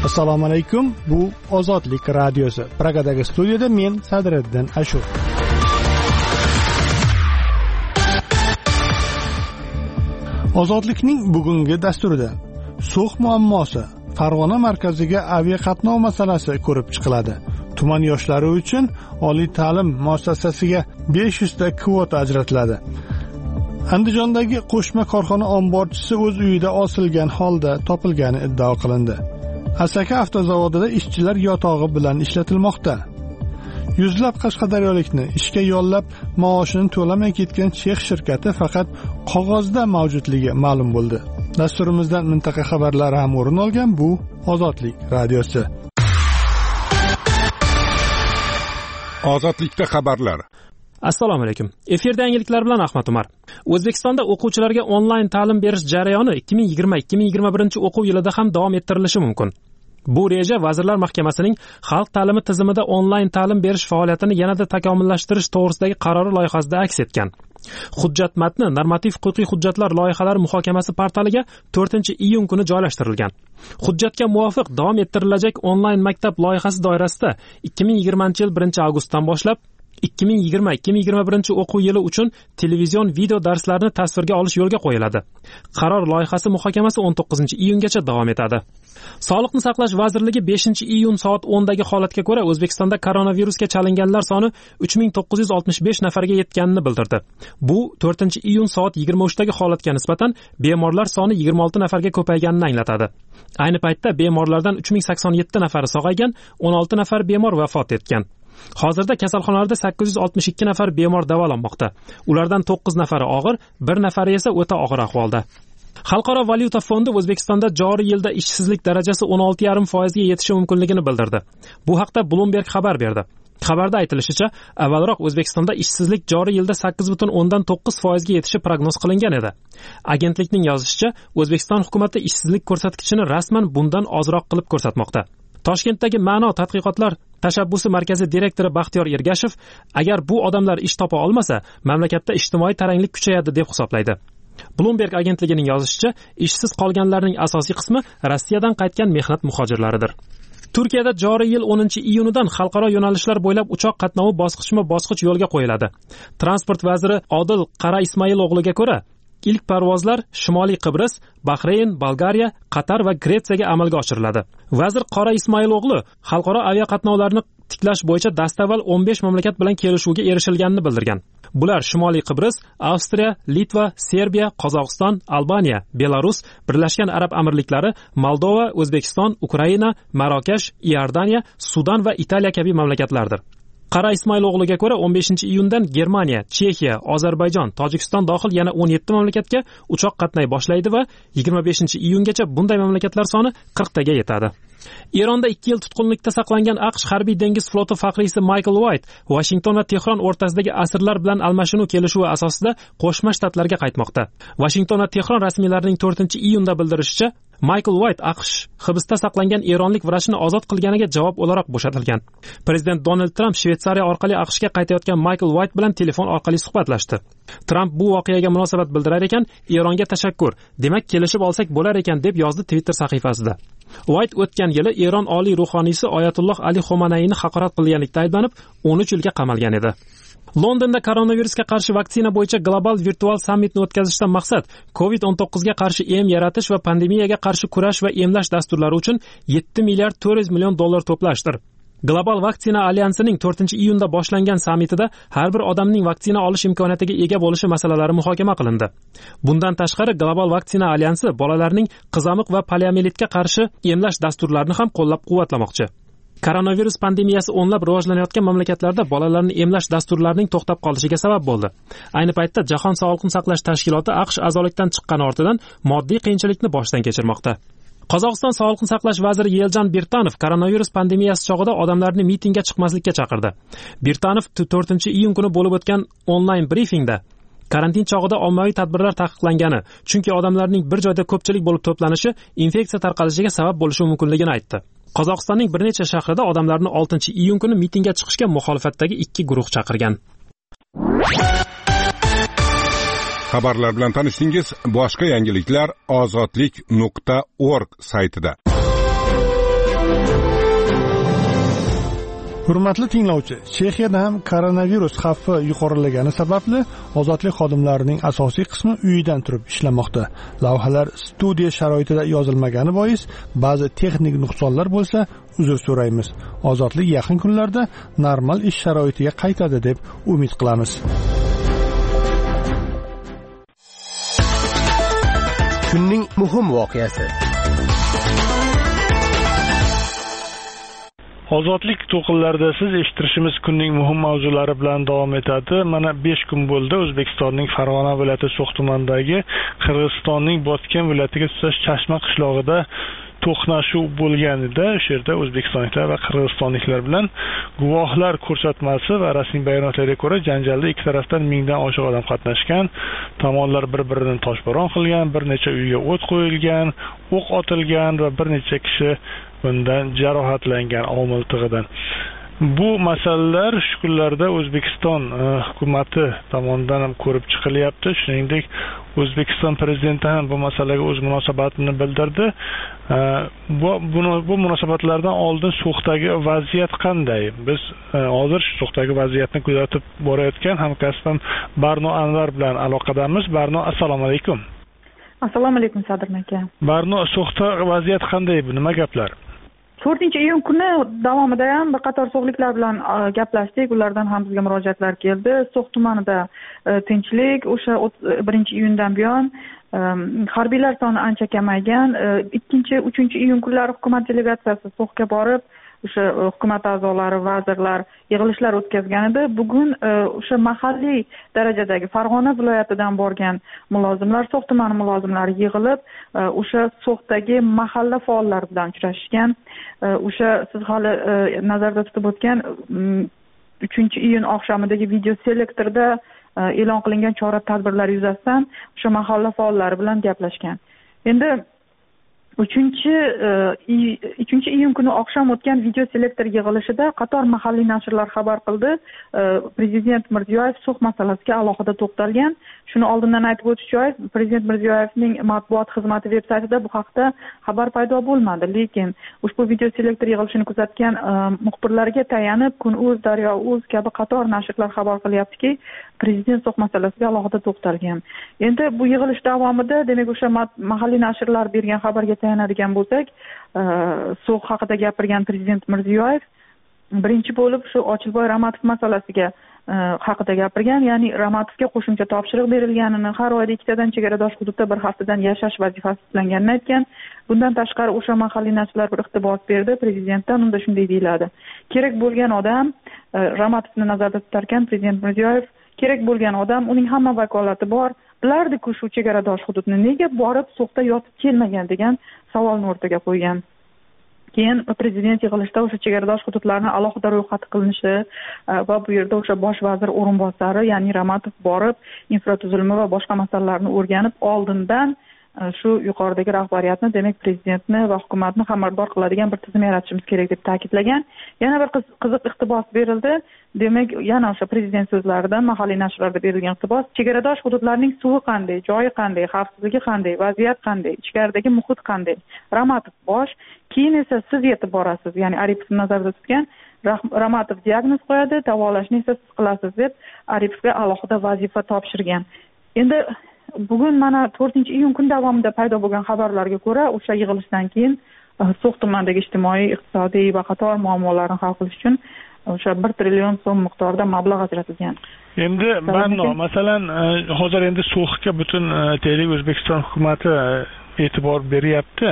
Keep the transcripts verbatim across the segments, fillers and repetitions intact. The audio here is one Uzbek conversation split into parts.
Assalomu alaykum. Bu Ozodlik radiosi. Pragadagi studiyada men Sadriddin Ashur. Ozodlikning bugungi dasturida So'x muammosi, Farg'ona markaziga aviaqatnov masalasi ko'rib chiqiladi. Tuman yoshlari uchun oliy ta'lim muassasasiga besh yuz ta kvota ajratiladi. Andijondagi qo'shma korxona omborchisi o'z uyida osilgan holda topilgani iddao qilindi. Asaka avtozavodida ishchilar yotog'i bilan ishlatilmoqda. Yuzlab qashqadaryolikni ishga yollab maoshini to'lamay ketgan Chex shirkati faqat qog'ozda mavjudligi ma'lum bo'ldi. Dasturimizdan mintaqa xabarlari ham o'rin olgan. Bu Ozodlik radiosi. Ozodlikda xabarlar. Assalomu alaykum. Efirda yangiliklar bilan Ahmad Umar. O'zbekistonda o'quvchilarga onlayn ta'lim berish jarayoni ikki ming yigirma ikki ming yigirma birinchi o'quv yilida ham davom ettirilishi mumkin. Bu reja Vazirlar Mahkamasining xalq ta'limi tizimida onlayn ta'lim berish faoliyatini yanada takomillashtirish to'g'risidagi qarori loyihasida aks etgan. Hujjat matni normativ-huquqiy hujjatlar loyihalari muhokamasi portaliga to'rtinchi iyun kuni joylashtirilgan. Hujjatga muvofiq davom ettirilajak onlayn maktab loyihasi doirasida ikki ming yigirmanchi yil birinchi avgustdan boshlab ikki ming yigirma ikki ming yigirma birinchi o'quv yili uchun televizion video darslarni tasvirga olish yo'lga qo'yiladi. Qaror loyihasi muhokamasi o'n to'qqizinchi iyungacha davom etadi. Sog'liqni saqlash vazirligi beshinchi iyun soat o'ndagi holatga ko'ra O'zbekistonda koronavirusga chalinganlar soni uch ming to'qqiz yuz oltmish besh nafarga yetganini bildirdi. Bu to'rtinchi iyun soat yigirma uchdagi holatga nisbatan bemorlar soni yigirma olti nafarga ko'payganini anglatadi. Ayni paytda bemorlardan uch ming sakson yetti nafari sog'aygan, o'n olti nafar bemor vafot etgan. Hozirda kasalxonalarda sakkiz yuz oltmish ikki nafar bemor davolanmoqda. Ulardan to'qqiz nafari og'ir, bir nafari esa o'ta og'ir ahvolda. Xalqaro valyuta fondi O'zbekistonda joriy yilda ishsizlik darajasi o'n olti yarim foiz ga yetishi mumkinligini bildirdi. Bu haqda Bloomberg xabar berdi. Xabarda aytilishicha, avvalroq O'zbekistonda ishsizlik joriy yilda sakkiz butun o'ndan to'qqiz foiz ga yetishi prognoz qilingan edi. Agentlikning yozishicha, O'zbekiston hukumatı ishsizlik ko'rsatkichini rasman bundan ozroq qilib ko'rsatmoqda. Toshkentdagi Ma'no tadqiqotlar tashabbusi markazi direktori Baxtiyor Ergashev, agar bu odamlar ish topa olmasa, mamlakatda ijtimoiy taranglik kuchayadi deb hisoblaydi. Bloomberg agentligining yozishicha, ishsiz qolganlarning asosiy qismi Rossiyadan qaytgan mehnat muhojirlaridir. Turkiyada joriy yil o'ninchi iyunidan xalqaro yo'nalishlar bo'ylab uchoq qatnovi bosqichma-bosqich yo'lga qo'yiladi. Transport vaziri Odil Qara Ismoilovliga ko'ra, ilk parvozlar Shimoliy Qibris, Bahrayn, Bolgariya, Qatar va Gretsiyaga amalga oshiriladi. Vazir Qora Ismoilovli xalqaro aviaqatnovlarni tiklash bo'yicha dastavval o'n besh mamlakat bilan kelishuvga erishilganini bildirgan. Bular Shimoliy Qibris, Avstriya, Litva, Serbiya, Qozog'iston, Albaniya, Belarus, Birlashgan Arab Amirliklari, Moldova, O'zbekiston, Ukraina, Marokash, Iordaniya, Sudan va Italiya kabi mamlakatlardir. Qara Ismoilovliga ko'ra o'n beshinchi iyundan Germaniya, Chexiya, Ozarbayjon, Tojikiston dohil yana o'n yetti mamlakatga uchoq qatnay boshlaydi va yigirma beshinchi iyungacha bunday mamlakatlar soni qirq taga yetadi. Eronda ikki yil tutqunlikda saqlangan AQSh harbiy dengiz floti faxriysi Michael White Washington va Tehron o'rtasidagi asirlar bilan almashinuv kelishuvi asosida Qo'shma Shtatlarga qaytmoqda. Washington va Tehron rasmiylarining to'rtinchi iyunda bildirishicha, Michael White AQSh hibsda saqlangan eronlik vrachni ozod qilganiga javob o'laroq bo'shatilgan. Prezident Donald Trump Shveysariya orqali AQShga qaytayotgan Michael White bilan telefon orqali suhbatlashdi. Trump bu voqeaga munosabat bildirar ekan, Eronga tashakkur, demak kelishib olsak bo'lar ekan deb yozdi Twitter sahifasida. White o'tgan yili Eron oliy ruhoniysi Oyatulloh Ali Xomanayni haqorat qilganlikda ayblanib, o'n uch yilga qamalgan edi. Londonda koronavirusga qarshi vaksina bo'yicha global virtual sammitni o'tkazishdan maqsad covid o'n to'qqiz ga qarshi em yaratish va pandemiyaga qarshi kurash va emlash dasturlari uchun yetti milliard to'rt yuz million dollar to'plashdir. Global vaksina alyansining to'rtinchi iyunda boshlangan sammitida har bir odamning vaksina olish imkoniyatiga ega bo'lishi masalalari muhokama qilindi. Bundan tashqari Global vaksina alyansi bolalarning qizamiq va poliomielitga qarshi emlash dasturlarini ham qo'llab-quvvatlamoqchi. Koronavirus pandemiyasi o'nlab rivojlanayotgan mamlakatlarda bolalarni emlash dasturlarining to'xtab qolishiga sabab bo'ldi. Ayni paytda Jahon sog'liqni saqlash tashkiloti AQSh a'zolikdan chiqqani ortidan moddiy qiyinchilikni boshdan kechirmoqda. Qozog'iston sog'liqni saqlash vaziri Yeljan Birtanov koronavirus pandemiyasi chog'ida odamlarni mitingga chiqmaslikka chaqirdi. Birtanov to'rtinchi iyun kuni bo'lib o'tgan onlayn brifingda karantin chog'ida ommaviy tadbirlar taqiqlangani, chunki odamlarning bir joyda ko'pchilik bo'lib to'planishi infeksiya tarqalishiga sabab bo'lishi mumkinligini aytdi. Qozog'istonning bir necha shahrida odamlarni oltinchi iyun kuni mitingga chiqishga muxolifatdagi ikki guruh chaqirgan. Xabarlar bilan tanishdingiz. Boshqa yangiliklar ozodlik nuqta org saytida. Hurmatli tinglovchi, Chexiyada ham koronavirus xavfi yuqorilagani sababli ozodlik xodimlarining asosiy qismi uyidan turib ishlamoqda. Lavhalar studiya sharoitida yozilmagani bois ba'zi texnik nuqsonlar bo'lsa, uzr so'raymiz. Ozodlik yaqin kunlarda normal ish sharoitiga qaytadi deb umid qilamiz. Kunning muhim voqeasi. Ozodlik to'qinlarida siz eshittirishimiz kunning muhim mavzulari bilan davom etadi. Mana besh kun bo'ldi O'zbekistonning Farg'ona viloyati So'x tumanidagi Qirg'izistonning Botken viloyatiga tutash Chashma qishlog'ida to'qnashuv bo'lgan edi. O'sha yerda o'zbekistonliklar va qirg'izistonliklar bilan guvohlar ko'rsatmasi va rasmiy bayonotlarga ko'ra janjalda ikki tarafdan mingdan oshiq odam qatnashgan. Tomonlar bir-birini toshbo'ron qilgan, bir necha uyga o't qo'yilgan, o'q otilgan va bir necha kishi bundan jarohatlangan omil tig'idan. Bu masalalar shu kunlarda O'zbekiston hukumatı tomonidan ham ko'rib chiqilyapti. Shuningdek, O'zbekiston prezidenti ham bu masalaga o'z munosabatini bildirdi. Bu bu munosabatlardan oldin So'xdagi vaziyat qanday? Biz hozir So'xdagi vaziyatni kuzatib borayotgan hamkasbim Barno Anvar bilan aloqadamiz. Barno, assalomu alaykum. Assalomu alaykum Sadirjon aka. Barno, So'xda vaziyat qanday? Bu nima gaplar? to'rtinchi iyun kuni davomida ham bir qator so'xliklar bilan gaplashdik. Ulardan ham bizga murojaatlar keldi. So'x tumanida tinchlik, o'sha birinchi iyundan buyon harbiylar soni ancha kamaygan. ikkinchi, uchinchi iyun kunlari hukumat delegatsiyasi So'xga borib, o'sha hukumat a'zolari, vazirlar yig'ilishlar o'tkazgan edi. Bugun o'sha mahalliy darajadagi Farg'ona viloyatidan borgan mulozimlar, So'x tumani mulozimlari yig'ilib, o'sha So'xdagi mahalla faollari bilan uchrashgan. O'sha siz hali nazarda tutib o'tgan uchinchi iyun oqshomidagi video selektorda e'lon qilingan chora-tadbirlar yuzasidan o'sha mahalla faollari bilan gaplashgan. Endi uchinchi iyun kuni oqshom o'tgan video selektor yig'ilishida qator mahalliy nashrlar xabar qildi. Prezident Mirziyoyev So'x masalasiga alohida to'xtalgan. Shuni oldindan aytib o'tish joiz, Prezident Mirziyoyevning matbuot xizmati veb-saytida bu haqda xabar paydo bo'lmadi, lekin ushbu video selektor yig'ilishini kuzatgan muxbirlarga tayanib Kun.uz, Daryo.uz kabi qator nashrlar xabar qilyaptiki, Prezident So'x masalasiga alohida to'xtalgan. Endi bu yig'ilish davomida, demak, o'sha mahalliy nashrlar bergan xabarga tayanadigan bo'lsak, So'x haqida gapirgan Prezident Mirziyoyev birinchi bo'lib shu Ochilboy Ramatov masalasiga haqida gapirgan, ya'ni Ramatovga qo'shimcha topshiriq berilganini, har oyda ikkitadan chegaradosh hududda bir haftadan yashash vazifasi yuklanganini aytgan. Bundan tashqari o'sha mahalliy nashrlar bir iqtibos berdi prezidentdan, unda shunday deyiladi: kerak bo'lgan odam, Ramatovni nazarda tutarkan Prezident Mirziyoyev, kerak bo'lgan odam, uning hamma vakolati bor, bilardi-ku shu chegaradosh hududni, nega borib So'xda yotib kelmagan degan savolni o'rtaga qo'ygan. Keyin prezident yig'ilishida o'sha chegaradosh hududlarni alohida ro'yxati qilinishi va bu yerda o'sha bosh vazir o'rinbosari, ya'ni Ramatov borib infratuzilma va boshqa masalalarni o'rganib, oldindan shu yuqoridagi rahbariyatni, demak prezidentni va hukumatni xabardor qiladigan bir tizim yaratishimiz kerak deb ta'kidlagan. Yana bir qiziq iqtibos berildi. Demak, yana o'sha prezident so'zlaridan mahalliy nashrlarda berilgan iqtibos: chegaradosh hududlarning suvi qanday, joyi qanday, xavfsizligi qanday, vaziyat qanday, ichkaridagi muhit qanday. Ramatov bosh, keyin esa siz yetib borasiz, ya'ni Aripovni nazarda tutgan. Ramatov diagnoz qo'yadi, davolashni esa siz qilasiz deb Aripovga alohida vazifa topshirgan. Endi bugun mana to'rtinchi iyun kun davomida paydo bo'lgan xabarlarga ko'ra, o'sha yig'ilishdan keyin So'x tumanidagi ijtimoiy, iqtisodiy va qator muammolarni hal qilish uchun o'sha bir trillion so'm miqdorida mablag' ajratilgan. Endi Barno, masalan, hozir endi So'xga butun deylik O'zbekiston hukumatı e'tibor beryapti.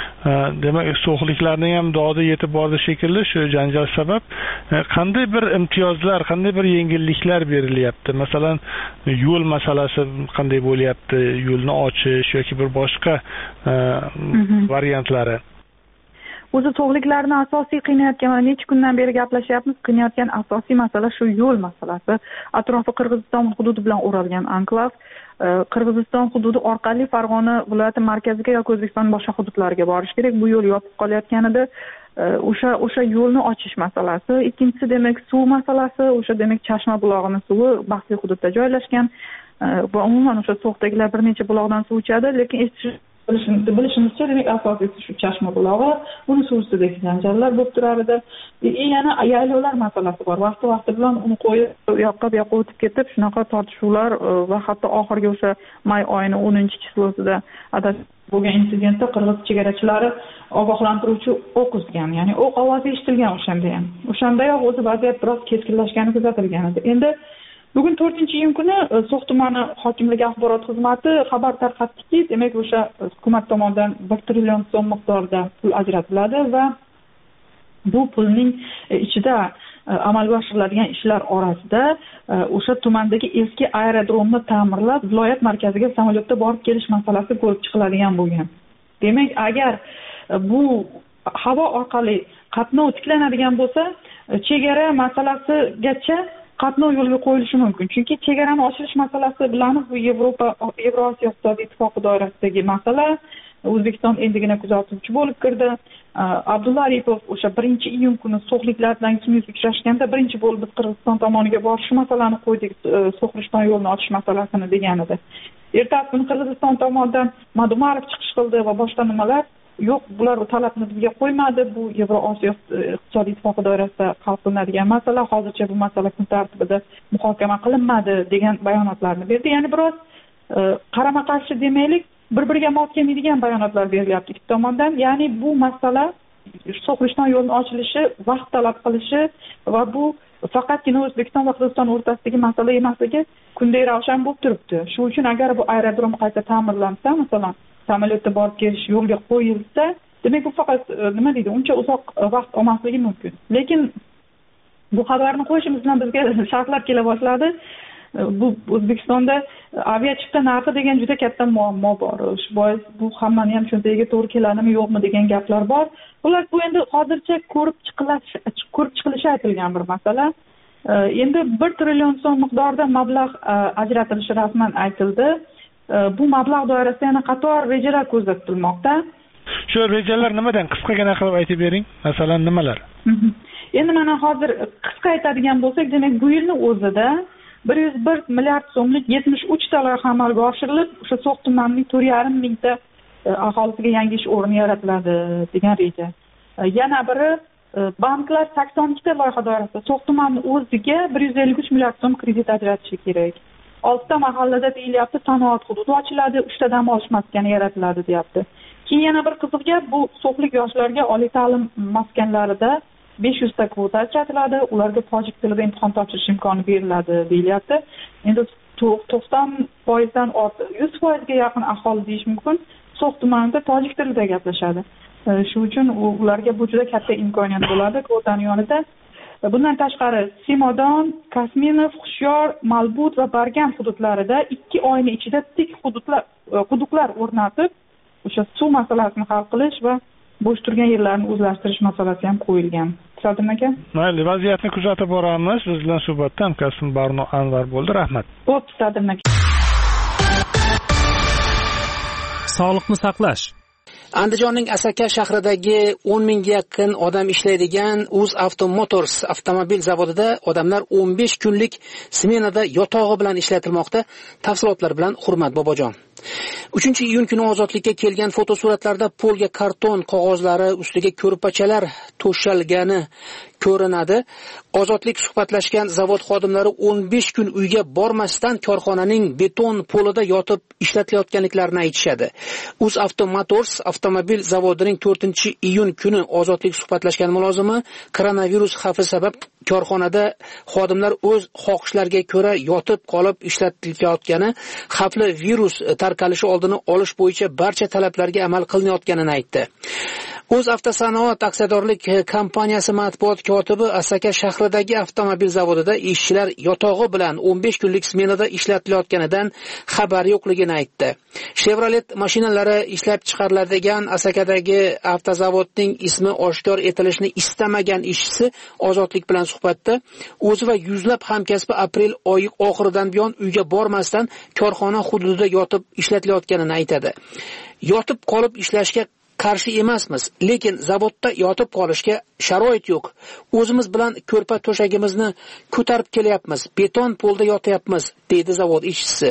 Demak, So'xliklarning ham dodi yetib bordi shekilli shu janjal sabab. Qanday bir imtiyozlar, qanday bir yengilliklar berilyapti? Masalan, yo'l masalasi qanday bo'lyapti? Yo'lni ochish yoki bir boshqa variantlari. O'zi So'xliklarni asosiy qiynayotgan, mana necha kundan beri gaplashyapmiz, qiynayotgan asosiy masala shu yo'l masalasi. Atrofi Qirg'iziston hududi bilan o'ralgan anklav. Qirg'iziston hududi orqali Farg'ona viloyati markaziga yoki O'zbekiston boshqa hududlariga borish kerak. Bu yo'l yopib qolayotganida o'sha o'sha yo'lni ochish masalasi. Ikkinchisi demak suv masalasi. O'sha demak Chashma bulog'ining suvi baxtli hududda joylashgan. Va umuman o'sha So'xdagilar bir necha buloqdan suv ichadi, lekin eshitish bilishimizcha demak asosiysi shu Chashma bulog'i, buni suv ustidagi janjallar bo'lib turar edi. Yana yaylovlar masalasi bor. Vaqti vaqti bilan uni qo'yib u yoqqa bu yoqqa o'tib ketib, shunaqa tortishuvlar va hatto oxirgi o'sha may oyining o'ninchi chislosida bo'lgan insidentda qirg'iz chegarachilari ogohlantiruvchi o'q uzgan, ya'ni o'q ovozi eshitilgan o'shanda ham. O'shandayoq o'zi vaziyat biroz keskinlashgani kuzatilgan edi. Endi bugun to'rtinchi iyun kuni So'x tumani hokimligi axborot xizmati xabar tarqatdiki, demak o'sha hukumat tomonidan bir trillion so'm miqdorida pul ajratiladi va bu pulning ichida amalga oshiriladigan ishlar orasida o'sha tumandagi eski aerodromni ta'mirlab, viloyat markaziga samolyotda borib kelish masalasi ko'rib chiqiladigan bo'lgan. Demak, agar bu havo orqali qatnov tiklanadigan bo'lsa, chegara masalasigacha qatnov yo'lga qo'yilishi mumkin. Chunki chegarani ochilish masalasi bilamiz, bu Yevropa Yevrosiyo iqtisodiy ittifoqi doirasidagi masala. O'zbekiston endigina kuzatuvchi bo'lib kirdi. Abdulla Aripov o'sha birinchi iyun kuni so'xliklar bilan ikkinchi uchrashganda birinchi bo'lib biz Qirg'iziston tomoniga borish masalani qo'ydik, So'xliston yo'lini ochish masalasini degan edi. Ertasi kuni Qirg'iziston tomonidan Madumarov chiqish qildi va boshqa nimalar yo'q, bular talabni bizga qo'ymadi. Bu Yevrosiyo iqtisodiy ittifoqi doirasida hal qilinadigan masala, hozircha bu masala kun tartibida muhokama qilinmadi degan bayonotlarni berdi. Ya'ni biroz qarama-qarshi demaylik, bir-biriga mos kelmaydigan bayonotlar berilyapti ikki tomondan. Ya'ni bu masala So'xliston yo'lini ochilishi vaqt talab qilishi va bu faqatgina O'zbekiston va Qirg'iziston o'rtasidagi masala emasligi kunday ravshan bo'lib turibdi. Shu uchun agar bu aerodrom qayta ta'mirlansa, masalan, samolyotda borib kelish yo'lga qo'yilsa, demak bu faqat nima deydi, uncha uzoq vaqt olmasligi mumkin. Lekin bu xabarni qo'yishimiz bilan bizga shartlar kela boshladi. Bu O'zbekistonda aviachipta narxi degan juda katta muammo bor. Shu bois bu hammani ham cho'ntagiga to'g'ri keladimi, yo'qmi degan gaplar bor. Ular bu endi hozircha ko'rib chiqilishi, ko'rib chiqilishi aytilgan bir masala. Endi bir trillion so'm miqdorida mablag' ajratilishi rasman aytildi. Bu mablag' doirasida yana qator rejalar ko'zda tutilmoqda. Shu rejalar nimadan qisqagina qilib aytib bering? Masalan, nimalar? Endi mana hozir qisqa aytadigan bo'lsak, demak bu yilning o'zida bir yuz bir milliard so'mlik yetmish uch ta loyiha amalga oshirilib, o'sha So'x tumanining to'rt yarim mingta aholisiga yangi ish o'rni yaratiladi degan reja. Yana biri banklar sakson ikkita loyiha doirasida So'x tumanining o'ziga bir yuz ellik uch milliard so'm kredit ajratishi kerak. oltita mahallada deyilyapti, sanoat hududi ochiladi, uchta dam olish maskani yaratiladi deyapti. Keyin yana bir qiziq gap, bu so'xlik yoshlarga oliy ta'lim maskanlarida besh yuz ta kvota ajratiladi, ularga tojik tilida imtihon topshirish imkoni beriladi deyilyapti. Endi to'qson foiz dan ortiq, yuz foiz ga yaqin aholi deyish mumkin So'x tumanida tojik tilida gaplashadi. Shu uchun ularga bu juda katta imkoniyat bo'ladi kvotaning yonida. Bundan tashqari Simodon, Kasminov, Xushyor, Malbut va Bargan hududlarida ikki oyning ichida tik hududlar quduqlar o'rnatib, o'sha suv masalasini hal qilish va bo'sh turgan yerlarni o'zlashtirish masalasi ham qo'yilgan. Sadim aka? Mayli, vaziyatni kuzatib boramiz. Biz bilan suhbatda hamkasbim Barno Anvar bo'ldi. Rahmat. Xo'p, Sadim aka. Sog'liqni saqlash. Andijonning Asaka shahridagi o'n mingga yaqin odam ishlaydigan UzAvto Motors avtomobil zavodida odamlar o'n besh kunlik smenada yotog'i bilan ishlatilmoqda. Tafsilotlar bilan Hurmat Bobojon. uchinchi iyun kuni ozodlikka kelgan fotosuratlarda polga karton qog'ozlari ustiga ko'rpachalar to'shalgani ko'rinadi. Ozodlik suhbatlashgan zavod xodimlari o'n besh kun uyga bormasdan korxonaning beton polida yotib ishlatilayotganliklarini aytishadi. UzAvto Motors avtomobil zavodining to'rtinchi iyun kuni ozodlik suhbatlashgan mulozimi koronavirus xavfi sabab korxonada xodimlar o'z xohishlariga ko'ra yotib qolib ishlatilayotgani, xavfli virus tarqalishi oldini olish bo'yicha barcha talablarga amal qilinayotganini aytdi. O'zavtosanoat aksiyadorlik kompaniyasi matbuot kotibi Asaka shahridagi avtomobil zavodida ishchilar yotog'i bilan o'n besh kunlik smenada ishlatilayotganidan xabar yo'qligini aytdi. Chevrolet mashinalari ishlab chiqariladigan Asakadagi avtozavodning ismi oshkor etilishini istamagan ishchisi ozodlik bilan suhbatda o'zi va yuzlab hamkasbi aprel oyi oxiridan buyon uyga bormasdan korxona hududida yotib ishlatilayotganini aytadi. Yotib qolib ishlashga qarshi emasmiz, lekin zavodda yotib qolishga sharoit yo'q. O'zimiz bilan ko'rpa to'shagimizni ko'tarib kelyapmiz, beton polda yotyapmiz, deydi zavod ishchisi.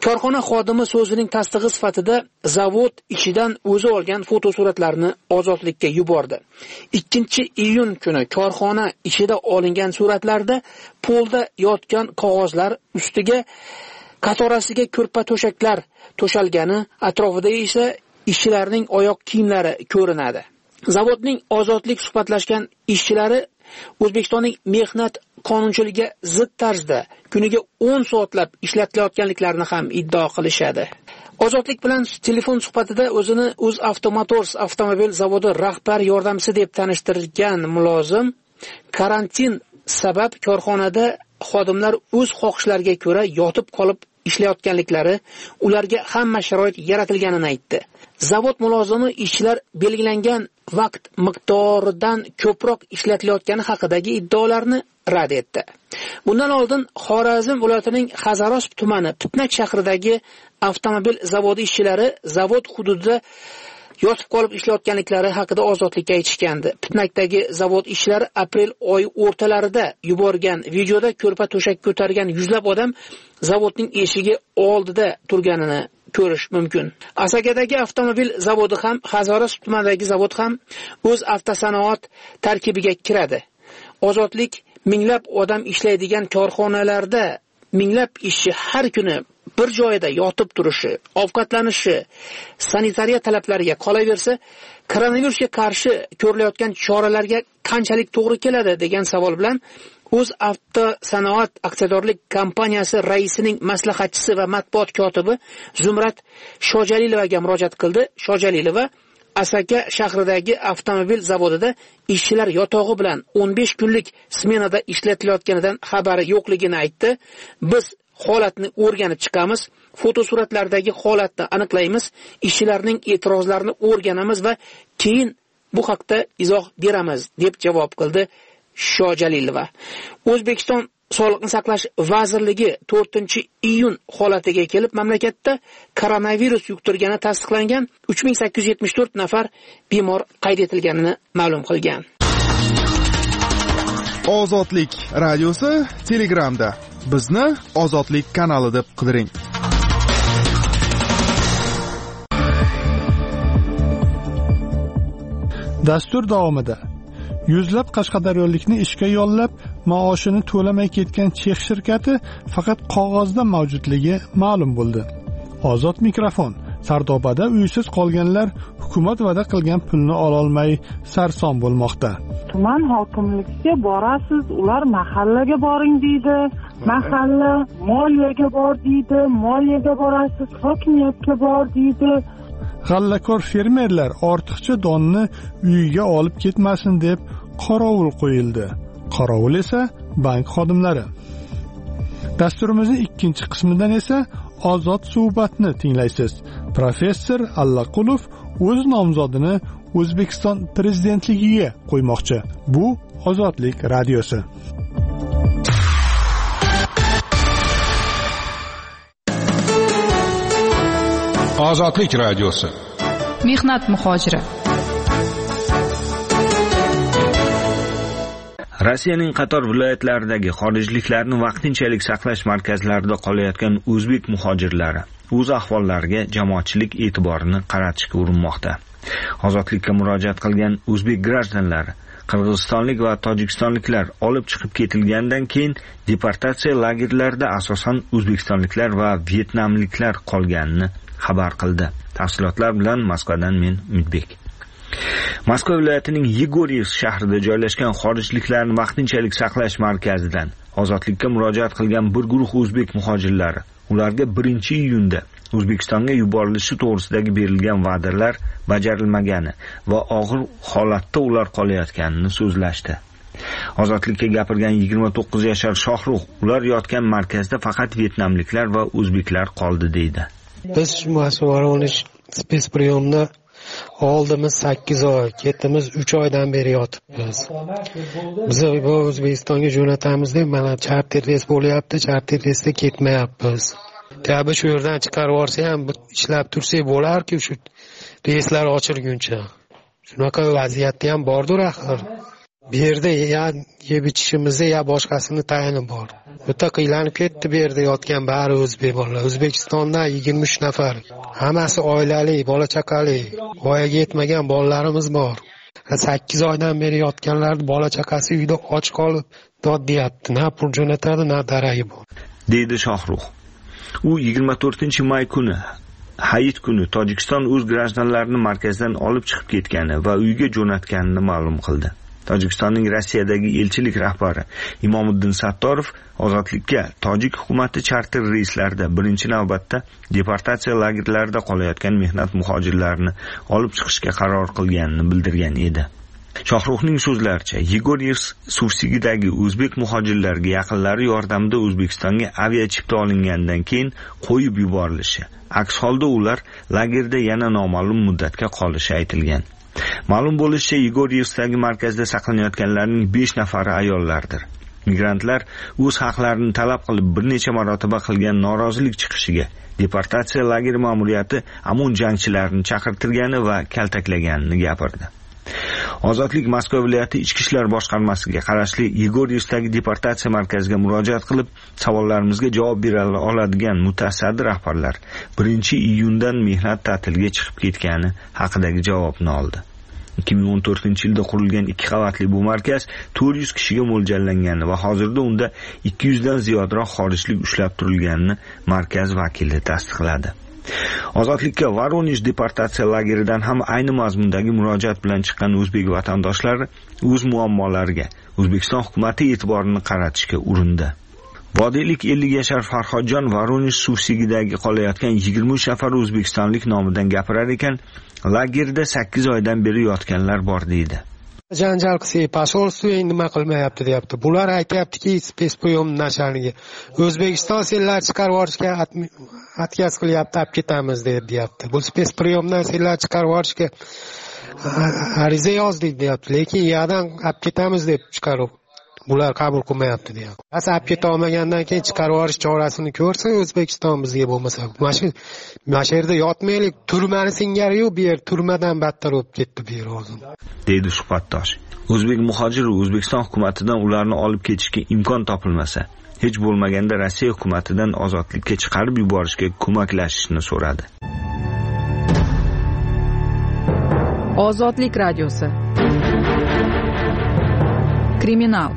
Korxona xodimi so'zining tasdig'i sifatida zavod ichidan o'zi olgan fotosuratlarni ozodlikka yubordi. ikkinchi iyun kuni korxona ichida olingan suratlarda polda yotgan qog'ozlar ustiga qatorasiga ko'rpa to'shaklar to'shalgani, atrofida esa ishchilarning oyoq kiyimlari ko'rinadi. Zavodning ozodlik suhbatlashgan ishchilari O'zbekistonning mehnat qonunchiligiga zid tarzda kuniga o'n soatlab ishlatilayotganliklarini ham iddao qilishadi. Ozodlik bilan telefon suhbatida o'zini UzAvto Motors avtomobil zavodi rahbar yordamchisi deb tanishtirgan mulozim karantin sabab korxonada xodimlar o'z xohishlariga ko'ra yotib qolib ishlayotganliklari, ularga hamma sharoit yaratilganini aytdi. Zavod mulozimi ishchilar belgilangan vaqt miqdoridan ko'proq ishlatilayotgani haqidagi iddaolarni rad etdi. Bundan oldin Xorazm viloyatining Hazarosp tumani Pitnak shahridagi avtomobil zavodi ishchilari zavod hududida yotib qolib ishlayotganliklari haqida ozodlikka aytishgandi. Pitnakdagi zavod ishchilari aprel oyi o'rtalarida yuborgan videoda ko'rpa to'shak ko'targan yuzlab odam zavodning eshigi oldida turganini ko'rish mumkin. Asakadagi avtomobil zavodi ham, Hazarosp tumanidagi zavod ham o'z avtosanoat tarkibiga kiradi. Ozodlik minglab odam ishlaydigan korxonalarda minglab ishchi har kuni bir joyda yotib turishi, ovqatlanishi, sanitariya talablariga qolaversa, koronavirusga qarshi ko'rilayotgan choralarga qanchalik to'g'ri keladi degan savol bilan O'z avtosanoat aksiyadorlik kompaniyasi raisining maslahatchisi va matbuot kotibi Zumrat Shojalilovaga murojaat qildi. Shojalilova Asaka shahridagi avtomobil zavodida ishchilar yotog'i bilan o'n besh kunlik smenada ishlatilayotganidan xabari yo'qligini aytdi. Biz holatni o'rganib chiqamiz, fotosuratlardagi holatni aniqlaymiz, ishchilarning e'tirozlarini o'rganamiz va keyin bu haqda izoh beramiz deb javob qildi Shojalilova. O'zbekiston Sog'liqni saqlash vazirligi to'rtinchi iyun holatiga kelib mamlakatda koronavirus yuqtirgani tasdiqlangan uch ming sakkiz yuz yetmish to'rt nafar bemor qayd etilganini ma'lum qilgan. Ozodlik radiosi Telegramda. Bizni Ozodlik kanali deb qidiring. Dastur davomida yuzlab qashqadaryolikni ishga yollab maoshini to'lamay ketgan Chex shirkati faqat qog'ozda mavjudligi ma'lum bo'ldi. Ozod mikrofon. Sardobada uysiz qolganlar hukumat va'da qilgan pulni ola olmay sarson bo'lmoqda. Tuman hokimligiga borasiz, ular mahallaga boring deydi. Mahalla moliyaga bor deydi, moliyaga borasiz, hokimiyatga bor deydi. G'allakor fermerlar ortiqcha donni uyiga olib ketmasin deb qorovul qo'yildi. Qorovul esa bank xodimlari. Dasturimizning ikkinchi qismidan esa ozod suhbatni tinglaysiz. Professor Allaqulov o'z nomzodini O'zbekiston prezidentligiga qo'ymoqchi. Bu Ozodlik radiosi. Ozodlik radiosi. Mehnat muhojiri. Rossiyaning qator viloyatlaridagi xorijliklarni vaqtinchalik saqlash markazlarida qolayotgan o'zbek muhojirlari o'z ahvollariga jamoatchilik e'tiborini qaratishga urinmoqda. Ozodlikka murojaat qilgan o'zbek grajdanlari qirg'izistonlik va tojikistonliklar olib chiqib ketilgandan keyin deportatsiya lagerlarida asosan o'zbekistonliklar va vyetnamliklar qolganini xabar qildi. Tafsilotlar bilan Moskvadan men Umidbek. Moskva viloyatining Yegoriyevsk shahrida joylashgan xorijliklarni vaqtinchalik saqlash markazidan ozodlikka murojaat qilgan bir guruh o'zbek muhojirlari ularga birinchi iyunda O'zbekistonga yuborilishi to'g'risidagi berilgan va'dalar bajarilmagani va og'ir holatda ular qolayotganini so'zlashdi. Ozodlikka gapirgan yigirma to'qqiz yashar Shohrux ular yotgan markazda faqat vyetnamliklar va o'zbeklar qoldi deydi. Biz Moskvaga spetspriyomda oldimiz sakkiz oy, ketimiz uch oydan beri yotibmiz. Biz bu O'zbekistonga jo'natamiz deb mana charter reys bo'lyapti, charter reysda ketmayapmiz. Tabi shu yerdan chiqarib yorsa ham ishlab tursak bo'lar-ku, shu reyslar ochilguncha. Shunaqa vaziyatda ham bordir axir. Bu yerda ya yeb ichishimizda ya boshqasini tayini bor. o'ta qiynalib ketdi. Bu yerda yotgan bari o'zbek bolalar. O'zbekistonda yigirma uch nafar. Hammasi oilali, bola chaqali. Voyaga yetmagan bolalarimiz bor. sakkiz oydan beri yotganlar bola chaqasi uyda och qolib dod deyapti. Na pul jo'natadi, na daragi bor. Deydi Shohruh. U yigirma to'rtinchi may kuni Hayit kuni Tojikiston o'z grajdanlarini markazdan olib chiqib ketgani va uyga jo'natganini ma'lum qildi. Tojikistonning Rossiyadagi elchilik rahbari Imomiddin Sattorov ozodlikka tojik hukumati charter reyslarida birinchi navbatda deportatsiya lagerlarida qolayotgan mehnat muhojirlarini olib chiqishga qaror qilganini bildirgan edi. Shohruhning so'zlaricha, Yegoriyevsk suvsigidagi o'zbek muhojirlarga yaqinlari yordamida O'zbekistonga aviachipta olingandan keyin qo'yib yuborilishi, aks holda ular lagerda yana noma'lum muddatga qolishi aytilgan. Ma'lum bo'lishicha, Yegoriyevskdagi markazda saqlanayotganlarning besh nafari ayollardir. Migrantlar o'z haqlarini talab qilib bir necha marotaba qilgan norozilik chiqishiga deportatsiya lager ma'muriyati amun jangchilarini chaqirtirgani va kaltaklaganini gapirdi. Ozodlik Moskva viloyati ichki ishlar boshqarmasiga qarashli Yegoriyevskdagi deportatsiya markaziga murojaat qilib, savollarimizga javob bera oladigan mutasaddi rahbarlar birinchi iyundan mehnat ta'tiliga chiqib ketgani haqidagi javobni oldi. ikki ming o'n to'rtinchi yilda qurilgan ikki qavatli bu markaz to'rt yuz kishiga mo'ljallangani va hozirda unda ikki yuz dan ziyodroq xorijlik ushlab turilganini markaz vakili tasdiqladi. Ozodlikka Voronej deportatsiya lageridan ham ayni mazmundagi murojaat bilan chiqqan o'zbek vatandoshlari o'z muammolariga O'zbekiston hukumati e'tiborini qaratishga urindi. Vodiylik ellik yashar Farhodjon Voronej suvsigidagi qolayotgan yigirma uch nafar o'zbekistonlik nomidan gapirar ekan, lagerda sakkiz oydan beri yotganlar bor deydi. Janjal qilsa, posolstvo nima qilmayapti deyapti. Bular aytayaptiki, spespoyom nashaligi O'zbekiston senlar chiqarib yuborishga atkaz qilyapti, olib ketamiz deb deyapti. Bu spespoyomdan senlar chiqarib yuborishga ariza yozdik deyapti, lekin yerdan olib ketamiz deb chiqarib bular qabul qilmayapti deyapti. As olib keta olmagandan keyin chiqarib yuborish chorasini ko'rsa O'zbekiston bizga bo'lmasa, mana shu mana shu yerda yotmaylik, turmani singari yo'q, bu yer turmadan battar bo'lib ketdi bu yer hozir. Deydi suhbatdosh. O'zbek muhojiri O'zbekiston hukumatidan ularni olib ketishga imkon topilmasa, hech bo'lmaganda Rossiya hukumatidan ozodlikka chiqarib yuborishga ko'maklashishni so'radi. Ozodlik radiosi. Kriminal.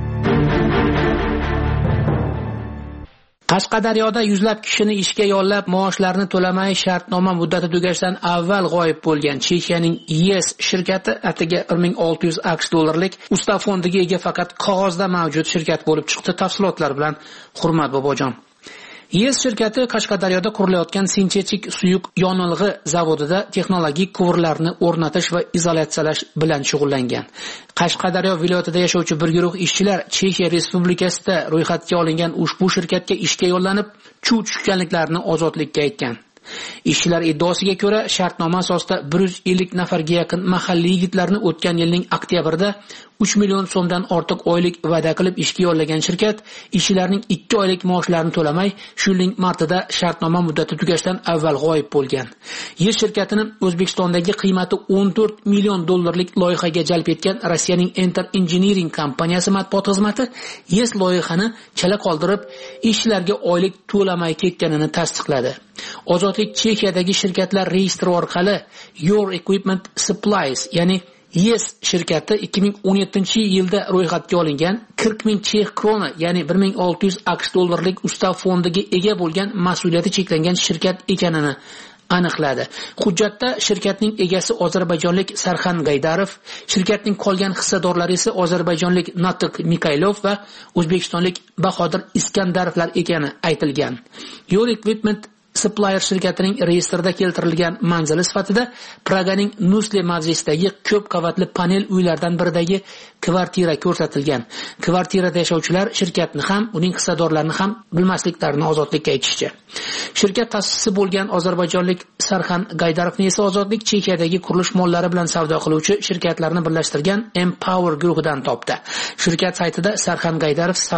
Qashqadaryoda yuzlab kishini ishga yollab, maoshlarini to'lamay shartnoma muddati tugashidan avval g'oyib bo'lgan Chexiyaning Yes shirkati atigi bir ming olti yuz aqsh dollarlik ustav fondiga ega faqat qog'ozda mavjud shirkat bo'lib chiqdi. Tafsilotlar bilan Hurmat Bobojon. Yes shirkati Qashqadaryoda qurilayotgan sintetik suyuq yonilg'i zavodida texnologik quvurlarni o'rnatish va izolyatsiyalash bilan shug'ullangan. Qashqadaryo viloyatida yashovchi bir guruh ishchilar Chexiya Respublikasida ro'yxatga olingan ushbu shirkatga ishga yo'llanib, chuv tushganliklarini ozodlikka aytgan. Ishchilar iddaosiga ko'ra, shartnoma asosida bir yuz ellik nafarga yaqin mahalliy yigitlarni o'tgan yilning oktyabrida uch million so'mdan ortiq oylik va'da qilib ishga yollagan shirkat ishchilarning ikki oylik maoshlarini to'lamay, shu yilning martida shartnoma muddati tugashidan avval g'oyib bo'lgan. Yes shirkatining O'zbekistondagi qiymati o'n to'rt million dollarlik loyihaga jalb etgan Rossiyaning Enter Engineering kompaniyasi matbuot xizmati Yes loyihani chala qoldirib, ishchilarga oylik to'lamay ketganini tasdiqladi. Ozodlik Chexiyadagi shirkatlar reyestri orqali Your Equipment Supplies, ya'ni Yes shirkati ikki ming o'n yettinchi yilda ro'yxatga olingan qirq ming chex krona, ya'ni bir ming olti yuz aqsh dollarlik ustav fondiga ega bo'lgan mas'uliyati cheklangan shirkat ekanini aniqladi. Hujjatda shirkatning egasi ozarbayjonlik Sarxan Gaydarov, shirkatning qolgan hissadorlari esa ozarbayjonlik Natiq Mikaylov va o'zbekistonlik Bahodir Iskandarovlar ekani aytilgan. Your Equipment Supplier shirkatining reyestrida keltirilgan manzili sifatida Praganing Nusle mavzesidagi ko'p qavatli panel uylardan biridagi kvartira ko'rsatilgan. Kvartirada yashovchilar shirkatni ham, uning hissadorlarini ham bilmasliklarini ozodlikka aytishdi. Shirkat ta'sischisi bo'lgan ozarbayjonlik Sarxan Gaydarovni esa ozodlik Chexiyadagi qurilish mollari bilan savdo qiluvchi shirkatlarni birlashtirgan Empower guruhidan topdi. Shirkat saytida Sarxan Gaydarov savdo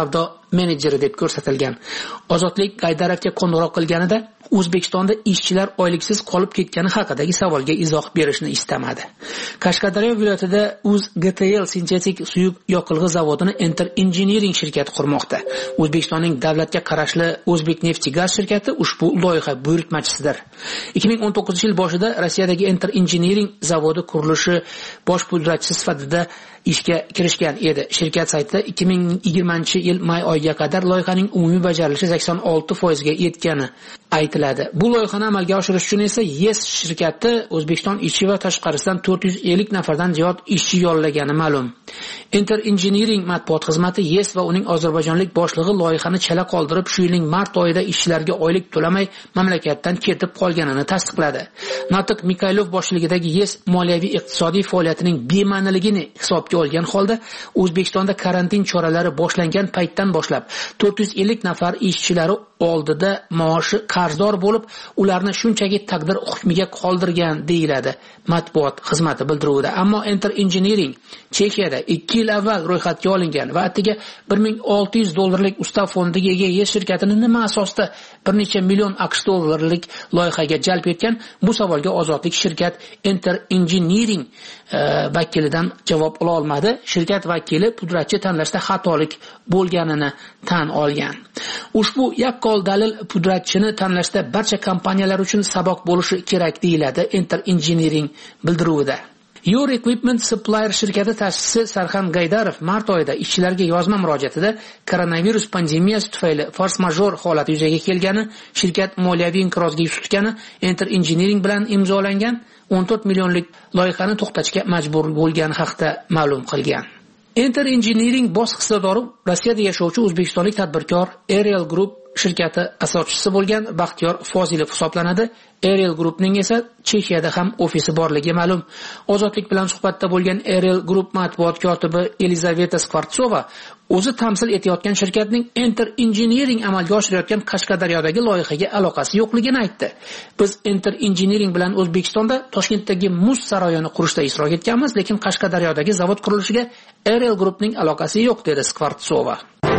menejeri deb ko'rsatilgan. Ozodlik Gaydarovga qo'ng'iroq qilganida O'zbekistonda ishchilar oyliksiz qolib ketgani haqidagi savolga izoh berishni istamadi. Qashqadaryo viloyatida UzGTL sintetik suyuq yoqilg'i zavodini Enter Engineering shirkati qurmoqda. O'zbekistonning davlatga qarashli O'zbekneftgaz shirkati ushbu loyiha buyurtmachisidir. ikki ming o'n to'qqizinchi yil boshida Rossiyadagi Enter Engineering zavodi qurilishi bosh pudratchisi sifatida ishga kirishgan edi. Shirkat saytida ikki ming yigirmanchi yil may oyiga qadar loyihaning umumiy bajarilishi sakson olti foiz ga yetgani aytiladi. Bu loyihani amalga oshirish uchun esa Yes shirkati O'zbekiston ichi va tashqarisidan to'rt yuz ellik nafardan ziyod ishchi yollagani ma'lum. Enter Engineering matbuot xizmati Yes va uning ozarbayjonlik boshlig'i loyihani chala qoldirib, shu yilning mart oyida ishchilarga oylik to'lamay mamlakatdan ketib qolganini tasdiqladi. Natiq Mikaylov boshchiligidagi Yes moliyaviy iqtisodiy faoliyatining bema'niligini hisobga olgan holda O'zbekistonda karantin choralari boshlangan paytdan boshlab to'rt yuz ellik nafar ishchilari oldida maoshi qarzdor bo'lib, ularni shunchaki taqdir hukmiga qoldirgan deyiladi matbuot xizmati bildiruvida. Ammo Enter Engineering Chexiyada ikki yil avval ro'yxatga olingan va atiga bir ming olti yuz dollarlik ustav fondiga ega Yes shirkatini nima asosda bir necha million AQSh dollarlik loyihaga jalb etgan? Bu savolga ozodlik shirkat Enter Engineering e, vakilidan javob ola olmadi. Shirkat vakili pudratchi tanlashda xatolik bo'lganini tan olgan. Ushbu yaqqol dalil pudratchini tanlashda barcha kompaniyalar uchun saboq bo'lishi kerak deyiladi Enter Engineering bildiruvida. Your Equipment Supplier shirkati ta'sischisi Sarxan Gaydarov mart oyida ishchilarga yozma murojaatida koronavirus pandemiyasi tufayli force majeure holati yuzaga kelgani, shirkat moliyaviy inqirozga yuz tutgani Enter Engineering bilan imzolangan o'n to'rt millionlik loyihani to'xtatishga majbur bo'lgani haqida ma'lum qilgan. Enter Engineering bosh hissadori Rossiyada yashovchi o'zbekistonlik tadbirkor Ariel Group shirkati asoschisi bo'lgan Baxtiyor Fozilov hisoblanadi. Ariel Groupning esa Chexiyada ham ofisi borligi ma'lum. Ozodlik bilan suhbatda bo'lgan Ariel Group matbuot kotibi Elizaveta Skvartsova o'zi tamsil etayotgan shirkatning Enter Engineering amalga oshirayotgan Qashqadaryodagi loyihaga aloqasi yo'qligini aytdi. Biz Enter Engineering bilan O'zbekistonda Toshkentdagi muz saroyini qurishda ishtirok etganmiz, lekin Qashqadaryodagi zavod qurilishiga Ariel Groupning aloqasi yo'q, dedi Skvartsova.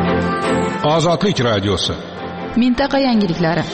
Ozodlik radiosi. Mintaqa yangiliklari.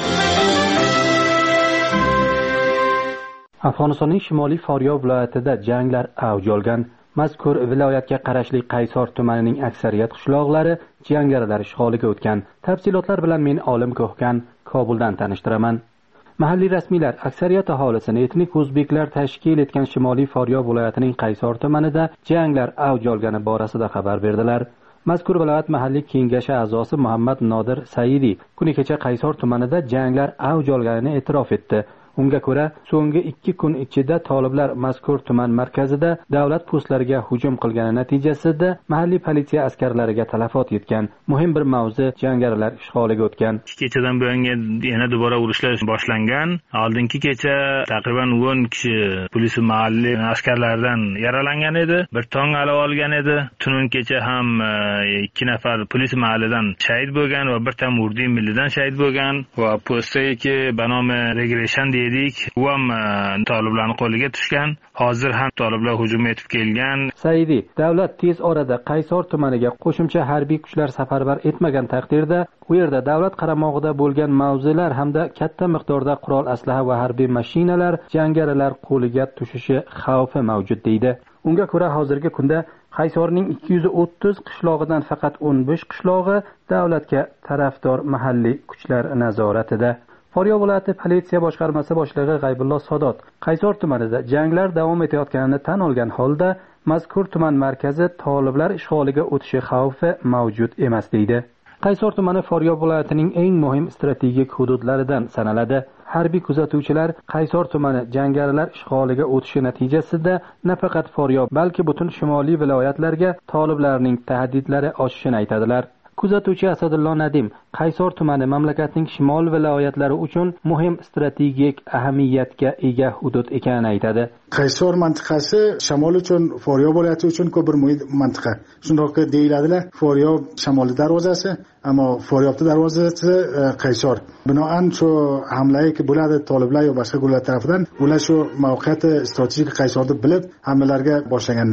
Afg'onistonning Shimoliy Faryob viloyatida janglar avj olgan. Mazkur viloyatga qarashli Qaysor tumanining aksariyat qishloqlari jangarilar ishg'oliga o'tgan. Tafsilotlar bilan men Olim Ko'hgan Kobuldan tanishtiraman. Mahalliy rasmiylar aksariyat aholisini etnik o'zbeklar tashkil etgan Shimoliy Faryob viloyatining Qaysor tumanida janglar avj olgani borasida xabar berdilar. Mazkur viloyat mahalliy kengashi a'zosi Muhammad Nodir Saidi kuni kecha Qaysor tumanida janglar avj olganini e'tirof etdi. Unga ko'ra, so'nggi ikki kun ichida toliblar mazkur tuman markazida davlat postlariga hujum qilgani natijasida mahalliy politsiya askarlariga talafot yetgan. Muhim bir mavzu jangarilar ishg'oliga o'tgan. Kechadan buyon yana do'bora urushlar boshlangan. Oldingi kecha taqriban o'n kishi polis mahalliy askarlardan yaralangan edi. Bir tong olib olgan edi. Tunun kecha ham ikki nafar polis mahallidan shahid bo'lgan va bir tam urdiy millidan shahid bo'lgan va postdagi banome regression dedik, u ham toliblarning qo'liga tushgan. Hozir ham toliblar hujum etib kelgan. Saidi, davlat tez orada Qaysor tumaniga qo'shimcha harbiy kuchlar safarbar etmagan taqdirda, u yerda davlat qaramog'ida bo'lgan mavzilar hamda katta miqdorda qurol aslaha va harbiy mashinalar jangarilar qo'liga tushishi xavfi mavjud deydi. Unga ko'ra hozirgi kunda Qaysorning ikki yuz o'ttiz qishlog'idan faqat o'n besh qishlog'i davlatga tarafdor mahalliy kuchlar nazoratida. Faryob viloyati politsiya boshqarmasi boshlig'i G'aybullo Sodot Qaysor tumanida janglar davom etayotganini tan olgan holda mazkur tuman markazi toliblar ishg'oliga o'tishi xavfi mavjud emas deydi. Qaysor tumani Faryob viloyatining eng muhim strategik hududlaridan sanaladi. Harbiy kuzatuvchilar Qaysor tumani jangarilar ishg'oliga o'tishi natijasida nafaqat Faryob, balki butun shimoliy viloyatlarga toliblarning tahdidlari oshishini aytadilar. Kuzatuvchi Asadullo Nadim Qaysor tumani mamlakatning shimol viloyatlari uchun muhim strategik ahamiyatga ega hudud ekanini aytadi. Qaysor mantiqasi shamol uchun, Faryob viloyati uchun ko'p bir muhim mantiqa. Shundoq deyiladilar, Faryob shamoliy darvozasi, ammo Faryobning darvozasi Qaysor. Binoan shu hamlaga bo'ladi toliblar va boshqa guruhlar tomonidan, ular shu mavqeati strategik Qaysorni bilib hamlalarga boshlaganlar.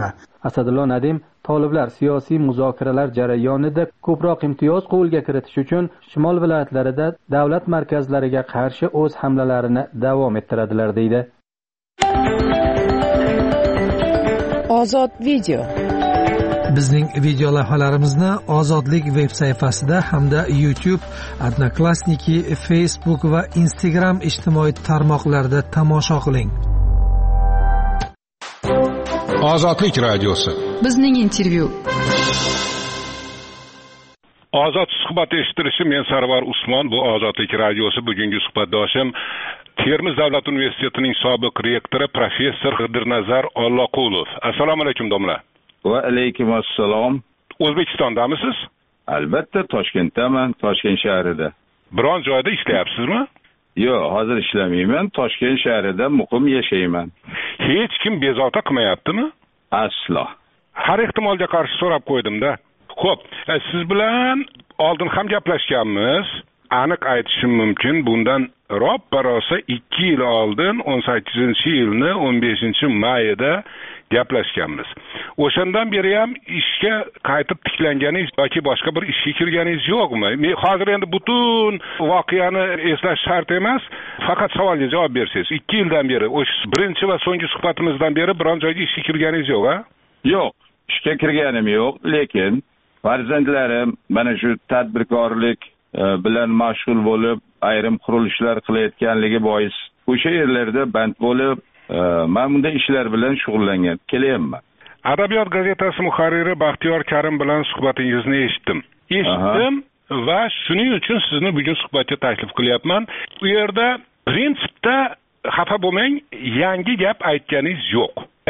Asadullo Nadim toliblar siyosiy muzokaralar jarayonida ko'proq imtiyoz qo'lga kiritish uchun shimol viloyatlarida davlat markazlariga qarshi o'z hamlalarini davom ettiradilar deydi. Ozod video. Bizning video lavhalarimizni Ozodlik veb sayfasida hamda YouTube, Odnoklassniki, Facebook va Instagram ijtimoiy tarmoqlarida tomosha qiling. Ozodlik radiosi. Bizning intervyu. Ozod suhbat eshittirishi, men Sarvar Usmon, bu Ozodlik radiosi. Bugungi suhbatdoshim Termiz davlat universitetining sobiq rektori professor Qidirnazar Olloqulov. Assalomu alaykum domla. Va alaykum assalom. O'zbekistondamisiz? Albatta, Toshkentdaman, Toshkent shahrida. Biron joyda ishlayapsizmi? Yo'q, hozir ishlamayman, Toshkent shahrida muqim yashayman. Hech kim bezovta qilmayaptimi? Aslo. Har ehtimolga qarshi so'rab qo'ydim-da. Xo'p, siz bilan oldin ham gaplashganmiz. Aniq aytishim mumkin, bundan roppa-rosa ikki yil oldin o'n sakkizinchi yilni o'n beshinchi mayida gaplashganmiz. O'shandan beri ham ishga qaytib tiklanganingiz yoki boshqa bir ishga kirganingiz yo'qmi? Men hozir endi butun voqeani eslash shart emas, faqat savolga javob bersangiz. ikki yildan beri, o'sha birinchi va so'nggi suhbatimizdan beri biron joyga ishga kirganingiz yo'q, ha? Yo'q, ishga kirganim yo'q, lekin farzandlarim mana shu tadbirkorlik bilan mashg'ul bo'lib, ayrim qurilishlar qilayotganligi bois o'sha yerlarda band bo'lib, men bunday ishlar bilan shug'ullangan kelyapman. Adabiyot gazetasi muharriri Baxtiyor Karim bilan suhbatingizni eshitdim. Eshitdim va shuning uchun sizni bugun suhbatga taklif qilyapman. Bu yerda prinsipda xafa bo'lmang, yangi gap aytganingiz yo'q.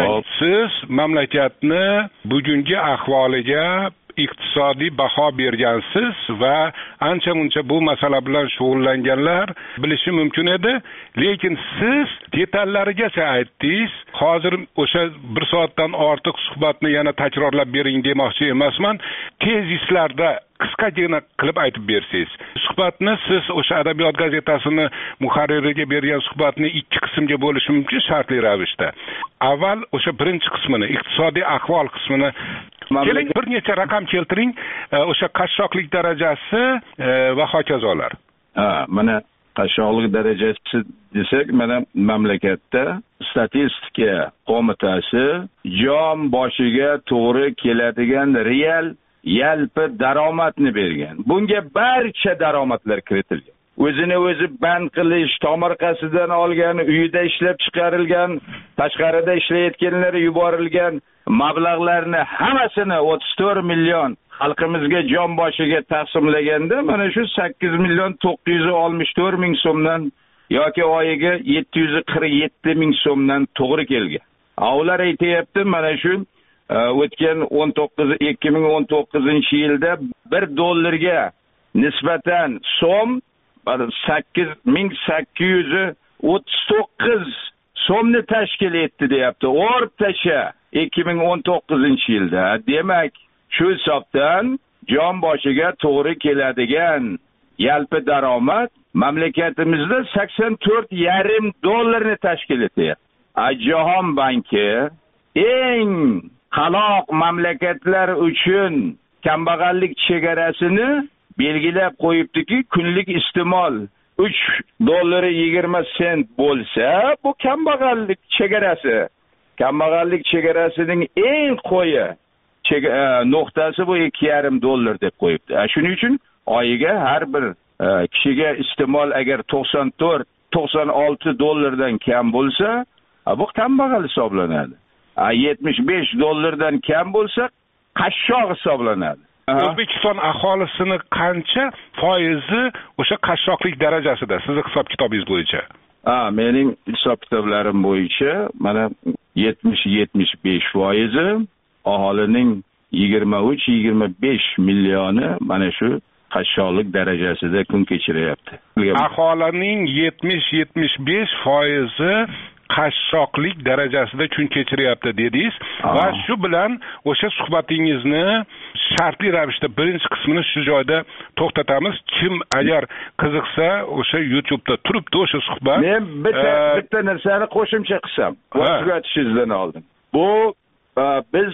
Siz mamlakatni bugungi ahvoliga iqtisodiy baho bergansiz va ancha muncha bu masala bilan shug'ullanganlar bilishi mumkin edi, lekin siz detallarigacha aytdingiz. Hozir o'sha bir soatdan ortiq suhbatni yana takrorlab bering demoqchi emasman. Tezislarda qisqagina qilib aytib bersangiz. Suhbatni siz o'sha Adabiyot gazetasini muharririga bergan suhbatni ikki qismga bo'lish mumkin shartli ravishda. Avval o'sha birinchi qismini, iqtisodiy ahvol qismini keling, bir necha raqam keltiring, o'sha qashshoqlik darajasi va hokazolar. Ha, mana qashshoqlik darajasi desak, mana mamlakatda statistika qo'mitasi jon boshiga to'g'ri keladigan real yalpi daromadni bergan. Bunga barcha daromadlar kiritilgan. O'zini o'zi band qilish, tomorqasidan olgan, uyida ishlab chiqarilgan, tashqarida ishlayotganlar yuborilgan mablag'larni hammasini o'ttiz to'rt million xalqimizga jon boshiga taqsimlaganda mana shu sakkiz million to'qqiz yuz oltmish to'rt ming so'mdan yoki oyiga yetti yuz qirq yetti ming so'mdan to'g'ri kelgan. Ular aytayapti, mana shu o'tgan o'n to'qqiz ikki ming o'n to'qqizinchi yilda bir dollarga nisbatan so'm sakkiz ming sakkiz yuz o'ttiz to'qqiz so'mni tashkil etdi deyapti. O'rtacha ikki ming o'n to'qqizinchi yilda. Demak, shu hisobdan jon boshiga to'g'ri keladigan yalpi daromad mamlakatimizda sakson to'rt yarim dollarni tashkil etyapti. Jahon banki eng qaloq mamlakatlar uchun kambag'allik chegarasini belgilab qo'yibdiki, kunlik iste'mol uch dollar yigirma sent bo'lsa, bu kambag'allik chegarasi. Kambag'allik chegarasining eng qo'yi nuqtasi bu ikki yarim dollar deb qo'yibdi. Shuning uchun oyiga har bir kishiga iste'mol agar to'qson to'rt to'qson olti dollardan kam bo'lsa, bu kambag'al hisoblanadi. yetmish besh dollardan kam bo'lsa, qashshoq hisoblanadi. O'zbekiston aholisini qancha foizi o'sha qashshoqlik darajasida sizni hisob kitobingiz bo'yicha? Ha, mening hisob kitoblarim bo'yicha mana yetmish yetmish besh foizi aholining yigirma uch yigirma besh millioni mana shu qashshoqlik darajasida kun kechiryapti. Aholining yetmish yetmish besh foizi qashshoqlik darajasida kun kechiryapti dedingiz va shu bilan o'sha suhbatingizni shartli ravishda birinchi qismini shu joyda to'xtatamiz. Kim agar qiziqsa, o'sha YouTube'da turibdi o'sha suhbat. Men bitta bitta narsani qo'shimcha qilsam, tugatishingizdan oldin. Bu biz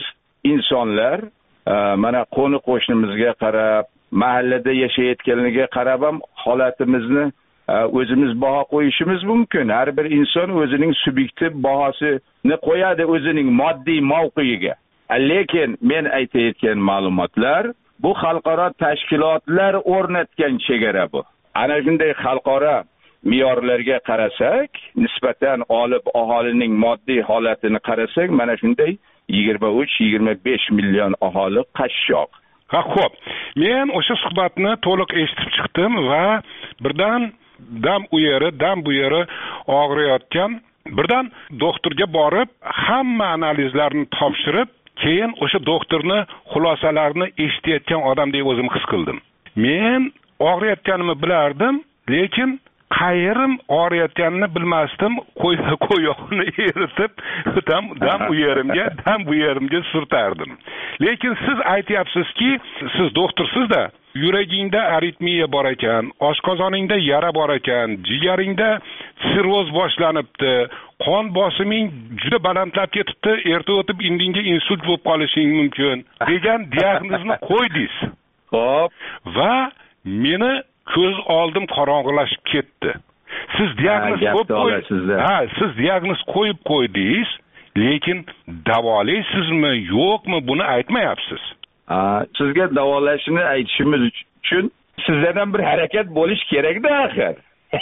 insonlar mana qo'ni qo'shnimizga qarab, mahallada yashayotganiga qarab ham holatimizni o'zimiz baho qo'yishimiz mumkin. Har bir inson o'zining subyektiv bahosini qo'yadi o'zining moddiy mavqeiga. Lekin men aytayotgan ma'lumotlar bu xalqaro tashkilotlar o'rnatgan chegara bu. Ana shunday xalqaro me'yorlarga qarasak, nisbatan olib aholining moddiy holatini qarasak, mana shunday yigirma uch yigirma besh million aholi qashshoq. Ha, xo'p. Men o'sha suhbatni to'liq eshitib chiqdim va birdan dam u yeri, dam bu yeri og'riyotgan, birdan doktorga borib, hamma analizlarni topshirib, keyin o'sha doktorni xulosalarini eshitayotgan odamdek o'zim his qildim. Men og'riyotganimni bilardim, lekin qayerim og'riyotganini bilmasdim. Qo'yog'ini eritib, dam dam u yerimga, dam bu yerimga surtardim. Lekin siz aytyapsizki, siz doktorsiz-da, yuragingda aritmiya bor ekan, oshqozoningda yara bor ekan, jigaringda sirroz boshlanibdi, qon bosiming juda balandlab ketibdi, erta o'tib indinga insult bo'lib qolishing mumkin degan diagnozni qo'ydingiz. Xo'p, va meni ko'z oldim qorong'ilashib ketdi. Siz diagnoz qo'yib qo'ydingiz. Ha, siz diagnoz qo'yib qo'ydingiz, lekin davolaysizmi, yo'qmi buni aytmayapsiz. Ha, sizga davolashni aytishimiz uchun sizlardan bir harakat bo'lish kerak-da axir.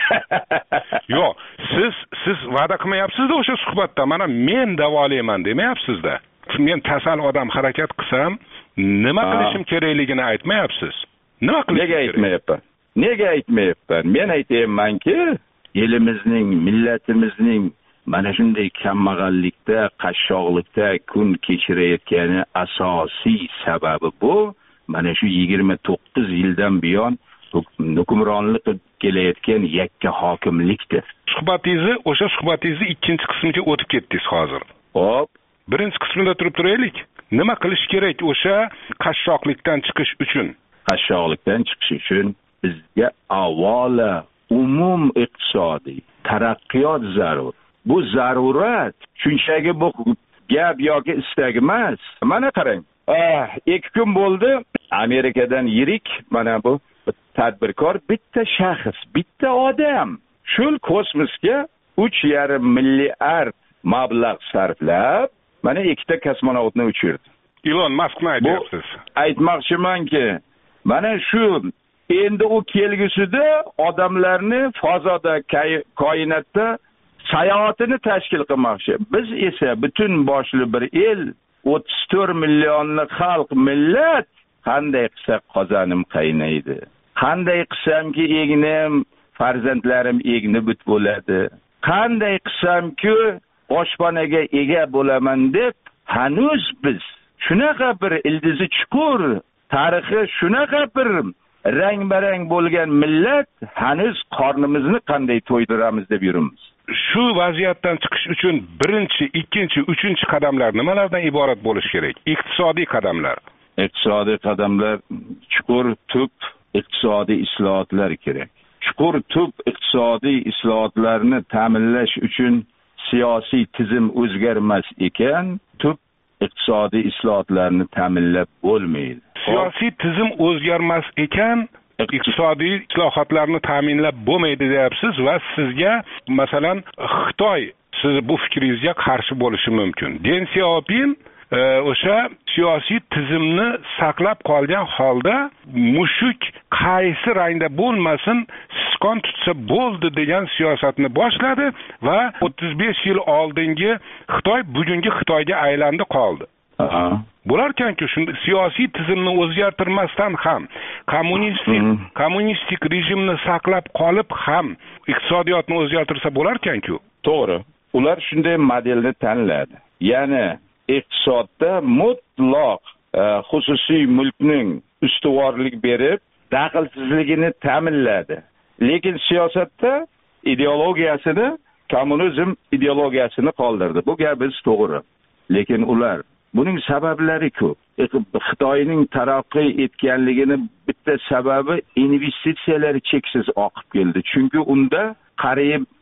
Yo'q, siz siz va'da qilmayapsiz-da o'sha suhbatda. Mana men davolayman demayapsiz-da. Men kasal odam harakat qilsam, nima qilishim kerakligini aytmayapsiz. Nima qilishim kerak? Nega aytmayapman? Nega aytmayapman? Men aytayapmanki, elimizning, millatimizning mana shunday kambag'allikda, qashshoqlikda kun kechirayotgani asosiy sababi bu, mana shu yigirma to'qqiz yildan buyon hukmronlik qilib kelayotgan yakka hokimlikdir. Suhbatingizni, o'sha suhbatingizni ikkinchi qismiga o'tib ketdingiz hozir. Hop, birinchi qismida turib turaylik. Nima qilish kerak o'sha qashshoqlikdan chiqish uchun? Qashshoqlikdan chiqish uchun bizga avvalo umum iqtisodiy taraqqiyot zarur. Bu zarurat shunchaki bu gap yoki istak emas. Mana qarang. Ah, ikki kun bo'ldi Amerikadan yirik mana bu tadbirkor bitta shaxs, bitta odam shul kosmosga uch yarim milliard mablag' sarflab mana ikkita kosmonavtni uchirdi. Elon Muskni aytyapsiz. Aytmoqchimanki, mana shu endi u kelgusida odamlarni fazoda, koinotda sayohatini tashkil qilmoqchi. Biz esa butun boshli bir el, o'ttiz to'rt millionli xalq, millat qanday qilsak qozonim qaynaydi. Qanday qilsamki egnim, farzandlarim egni but bo'ladi. Qanday qilsamki boshpanaga ega bo'laman deb hanuz biz shunaqa bir ildizi chuqur, tarixi shunaqa bir rang-barang bo'lgan millat hanuz qornimizni qanday to'ydiramiz deb yuramiz. Shu vaziyatdan chiqish uchun birinchi, ikkinchi, uchinchi qadamlar nimalardan iborat bo'lishi kerak? Iqtisodiy qadamlar. Iqtisodiy qadamlar chuqur tub iqtisodiy islohotlar kerak. Chuqur tub iqtisodiy islohotlarni ta'minlash uchun siyosiy tizim o'zgarmas ekan, tub iqtisodiy islohotlarni ta'minlab bo'lmaydi. Siyosiy tizim o'zgarmas ekan, iqtisodiy islohotlarni ta'minlab bo'lmaydi deyapsiz va sizga masalan Xitoy siz bu fikringizga qarshi bo'lishi mumkin. Deng Xiaoping o'sha siyosiy tizimni saqlab qolgan holda mushuk qaysi rangda bo'lmasin sichqon tutsa bo'ldi degan siyosatni boshladi va o'ttiz besh yil oldingi Xitoy bugungi Xitoyga aylandi qoldi. Bo'larkanki shunda siyosiy tizimni o'zgartirmasdan ham kommunistik kommunistik rejimni saqlab qolib ham iqtisodiyotni o'zgartirsa bo'larkanku. To'g'ri. Ular shunday modelni tanladi. Ya'ni iqtisodda mutlaq xususiy mulkning ustuvorlik berib, daxlsizligini ta'minladi. Lekin siyosatda ideologiyasini, kommunizm ideologiyasini qoldirdi. Bu gapiz to'g'ri. Lekin ular buning sabablari ko'p. Xitoyning taraqqiy etganligini bitta sababi investitsiyalar cheksiz oqib keldi. Chunki unda qariyb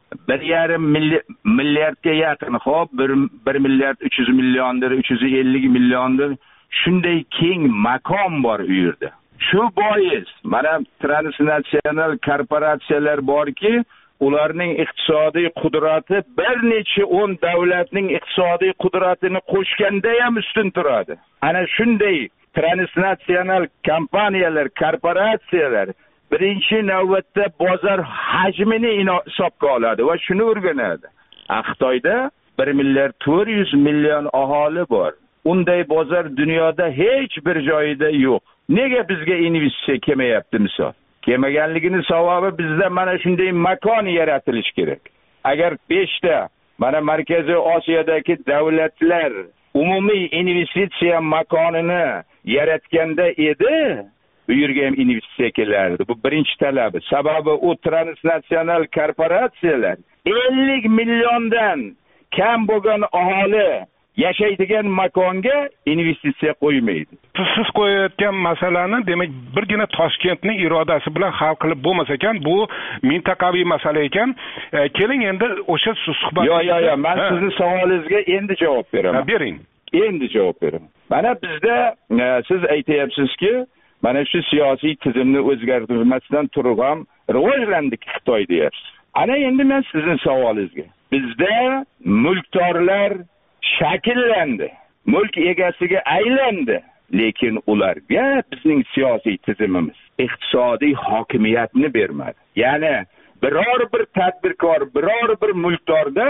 bir yarim milliardga yaqin, hop, bir milliard uch yuz milliondir, uch yuz ellik milliondir. Shunday keng makon bor u yerda. Shu bois mana transnasional korporatsiyalar borki, ularning iqtisodiy qudrati bir necha o'n davlatning iqtisodiy qudratini qo'shganda ham ustun turadi. Ana shunday transnasional kompaniyalar, korporatsiyalar birinchi navbatda bozor hajmini hisobga oladi va shuni o'rganadi. Xitoyda bir milliard to'rt yuz million aholi bor. Unday bozor dunyoda hech bir joyida yo'q. Nega bizga investitsiya kelmayapti misol? Kelmaganligini sababi bizda mana shunday makon yaratilish kerak. Agar beshta mana Markaziy Osiyodagi davlatlar umumiy investitsiya makonini yaratganda edi, bu yerga ham investitsiya kelardi. Bu birinchi talabi. Sababi u transnasional korporatsiyalar ellik milliondan kam bo'lgan aholi yashaydigan makonga investitsiya qo'ymaydi. Siz qo'yayotgan masalani, demak, birgina Toshkentning irodasi bilan hal qilib bo'lmas ekan, bu mintaqaviy masala ekan. E, keling endi o'sha suhbat. Yo'q, yo'q, yo'q, men sizning savolingizga endi javob beraman. Ha, bering. Endi javob beraman. Mana bizda e, siz aytayapsizki, mana shu siyosiy tizimni o'zgartirmasdan turib ham rivojlandik Xitoy deyapsiz. Ana endi men sizning savolingizga. Bizda mulkdorlar shakllandi, mulk egasiga aylandi, lekin ularga bizning siyosiy tizimimiz iqtisodiy hokimiyatni bermadi. Ya'ni biror bir tadbirkor, biror bir mulkdorda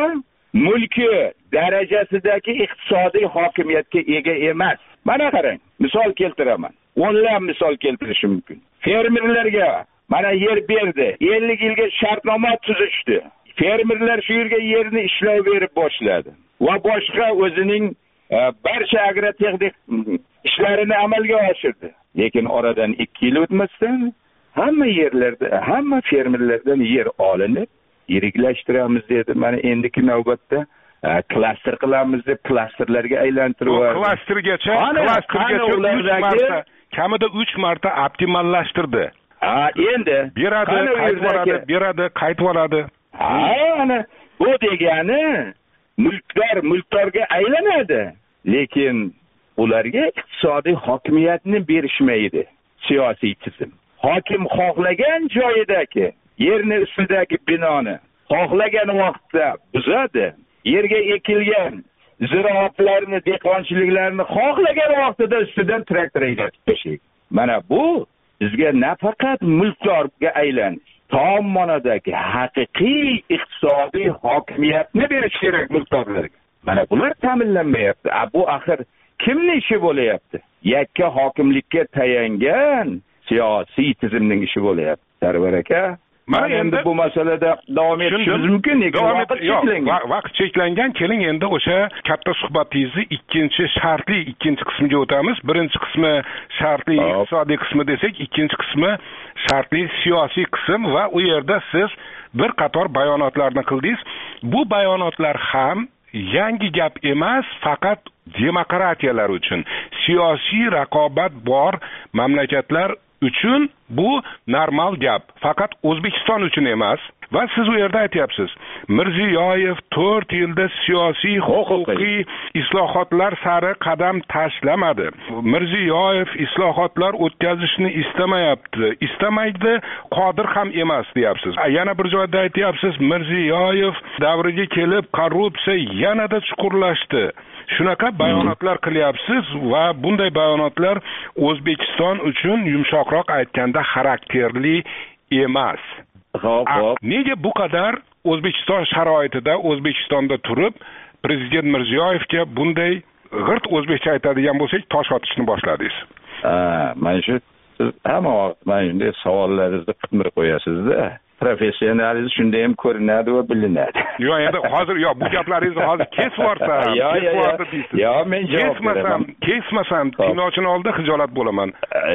mulki darajasidagi iqtisodiy hokimiyatga ega emas. Mana qarang, misol keltiraman. O'nlab misol keltirishim mumkin. Fermerlarga mana yer berdi, ellik yilga shartnoma tuzishdi. Fermerlar shu yerga yerni ishlov berib boshladi va boshqa o'zining e, barcha agrotexnik ishlarini amalga oshirdi. Lekin oradan ikki yil o'tmasdan hamma yerlarda, hamma fermerlardan yer olinib, yiriklashtiramiz dedi. Mana endiki navbatda e, klaster qilamiz deb klasterlarga aylantirib yubordi. Klastergacha, klastergacha uch marta, kamida uch marta optimallashtirdi. Ha, endi beradi, qaytib oladi, beradi, qaytib oladi. Ha, ana bu degani mulkdor mulkdorga aylanadi, lekin ularga iqtisodiy hokimiyatni berishmaydi siyosiy tizim. Hokim xohlagan joyidagi yerni ustidagi binoni xohlagan vaqtda buzadi. Yerga ekilgan ziroatlarni, dehqonchiliklarni xohlagan vaqtida ustidan traktor haydab tashlaydi. Mana bu bizga nafaqat mulkdorga aylanish, tom ma'nodagi haqiqiy iqtisodiy hokimiyatni berish kerak mulkdorlarga. Mana bular ta'minlanmayapti. Bu axir kimning ishi bo'layapti? Yakka hokimlikka tayangan siyosiy tizimning ishi bo'layapti. Sarvar aka, mana endi bu masalada davom etishimiz mumkin, lekin vaqt cheklangan. Vaqt cheklangan. Keling endi o'sha katta suhbatingizni ikkinchi shartli ikkinchi qismiga o'tamiz. Birinchi qismi shartli iqtisodiy qismi desak, ikkinchi qismi shartli siyosiy qism va u yerda siz bir qator bayonotlarni qildingiz. Bu bayonotlar ham yangi gap emas, faqat demokratiyalar uchun, siyosiy raqobat bor mamlakatlar uchun bu normal gap, faqat O'zbekiston uchun emas. Va siz u yerda aytyapsiz, Mirziyoyev to'rt yilda siyosiy huquqiy islohotlar sari qadam tashlamadi. Mirziyoyev islohotlar o'tkazishni istamayapti, istamaydi, qodir ham emas deyapsiz. Yana bir joyda aytyapsiz, Mirziyoyev davriga kelib korrupsiya yanada chuqurlashdi. Shunaqa bayonotlar qilyapsiz va bunday bayonotlar O'zbekiston uchun yumshoqroq aytganda xarakterli emas. Xo'p, xo'p. Nega bu qadar O'zbekiston sharoitida, O'zbekistonda turib, prezident Mirziyoyevga bunday g'irt o'zbekcha aytadigan bo'lsak, tosh otishni boshladingiz? Ha, mana shu siz hamma vaqt mana shunday savollaringizni qidirib qo'yasiz-da. Professionalingiz shunday ham ko'rinadi va bilinadi. Yo'q, endi hozir yo'q, bu gaplaringizni hozir kesib yuborsam, kesib yubordi deysiz. Yo'q, men javob beraman. Kesmasam, tinglovchini oldida xijolat bo'laman.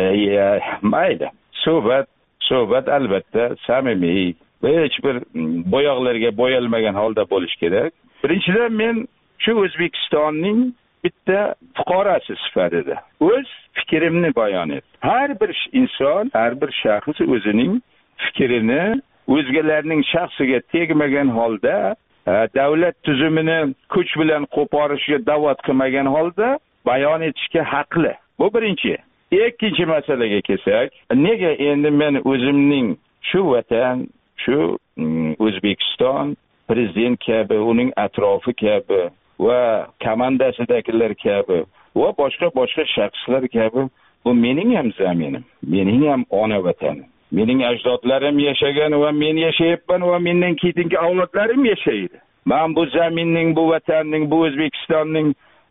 Mayli. Suhbat Suhbat albatta samimiy, hech bir bo'yoqlarga bo'yalmagan holda bo'lish kerak. Birinchidan men shu O'zbekistonning bitta fuqarosi sifatida o'z fikrimni bayon etdim. Har bir inson, har bir shaxs o'zining fikrini o'zgalarning shaxsiga tegmagan holda, davlat tuzumini kuch bilan qo'porishga da'vat qilmagan holda bayon etishga haqli. Bu birinchi. Ikkinchi masalaga kelsak, nega endi men o'zimning shu vatan, shu O'zbekiston prezident kabi, uning atrofi kabi va komandasidagilar kabi va boshqa boshqa shaxslar kabi, bu mening ham zaminim, mening ham ona vatanim. Mening ajdodlarim yashagan va men yashayapman va mendan keyingi avlodlarim yashaydi. Men bu zaminning, bu vatanning, bu O'zbekistonning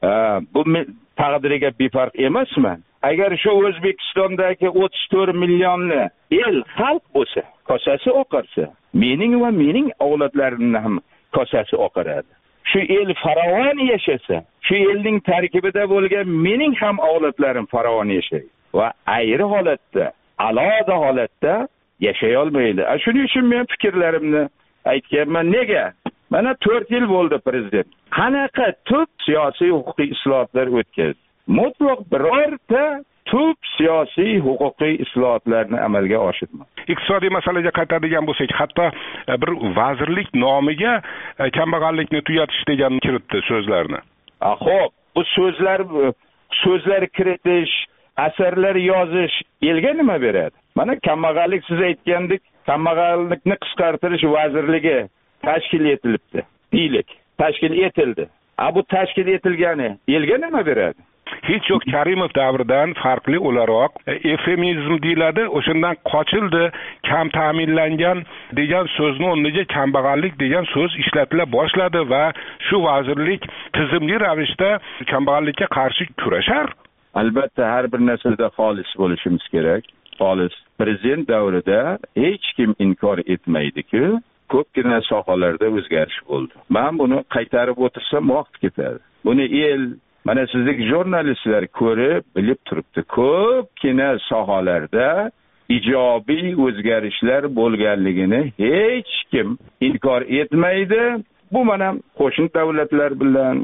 bu taqdiriga befarq emasman. Agar shu O'zbekistondagi o'ttiz to'rt millionli el xalq bo'lsa, kosasi oqarsa, mening va mening avlodlarimning ham kosasi oqaradi. Shu el farovon yashasa, shu elning tarkibida bo'lgan mening ham avlodlarim farovon yashaydi va ayri holatda, alohida holatda yashay olmaydi. Shuning uchun men fikrlarimni aytganman. Nega? Mana to'rt yil bo'ldi prezident. Qanaqa tub siyosiy huquqiy islohotlar o'tkazdi? Mutlaq birorta tub siyosiy huquqiy islohotlarni amalga oshirmadi. Iqtisodiy masalaga qaytadigan bo'lsak, hatto bir vazirlik nomiga kambag'allikni tugatish degan kiritdi so'zlarni. Xo'p, bu so'zlar so'zlar kiritish, asarlar yozish elga nima beradi? Mana kambag'allik, siz aytgandek, kambag'allikni qisqartirish vazirligi tashkil etilibdi. Deylik, tashkil etildi. A bu tashkil etilgani elga nima beradi? Hech yo'q, Karimov davridan farqli o'laroq efemizm deyiladi, o'shandan qochildi, kam ta'minlangan degan so'zni o'rniga kambag'allik degan so'z ishlatila boshladi va shu vazirlik tizimli ravishda kambag'allikka qarshi kurashar. Albatta har bir narsada xolis bo'lishimiz kerak. Xolis. Prezident davrida hech kim inkor etmaydi-ki, ko'pgina sohalarda o'zgarish bo'ldi. Men buni qaytarib o'tirsam vaqt ketadi. Buni el, mana sizlik jurnalistlar ko'rib, bilib turibdi. Ko'pgina sohalarda ijobiy o'zgarishlar bo'lganligini hech kim inkor etmaydi. Bu mana qo'shni davlatlar bilan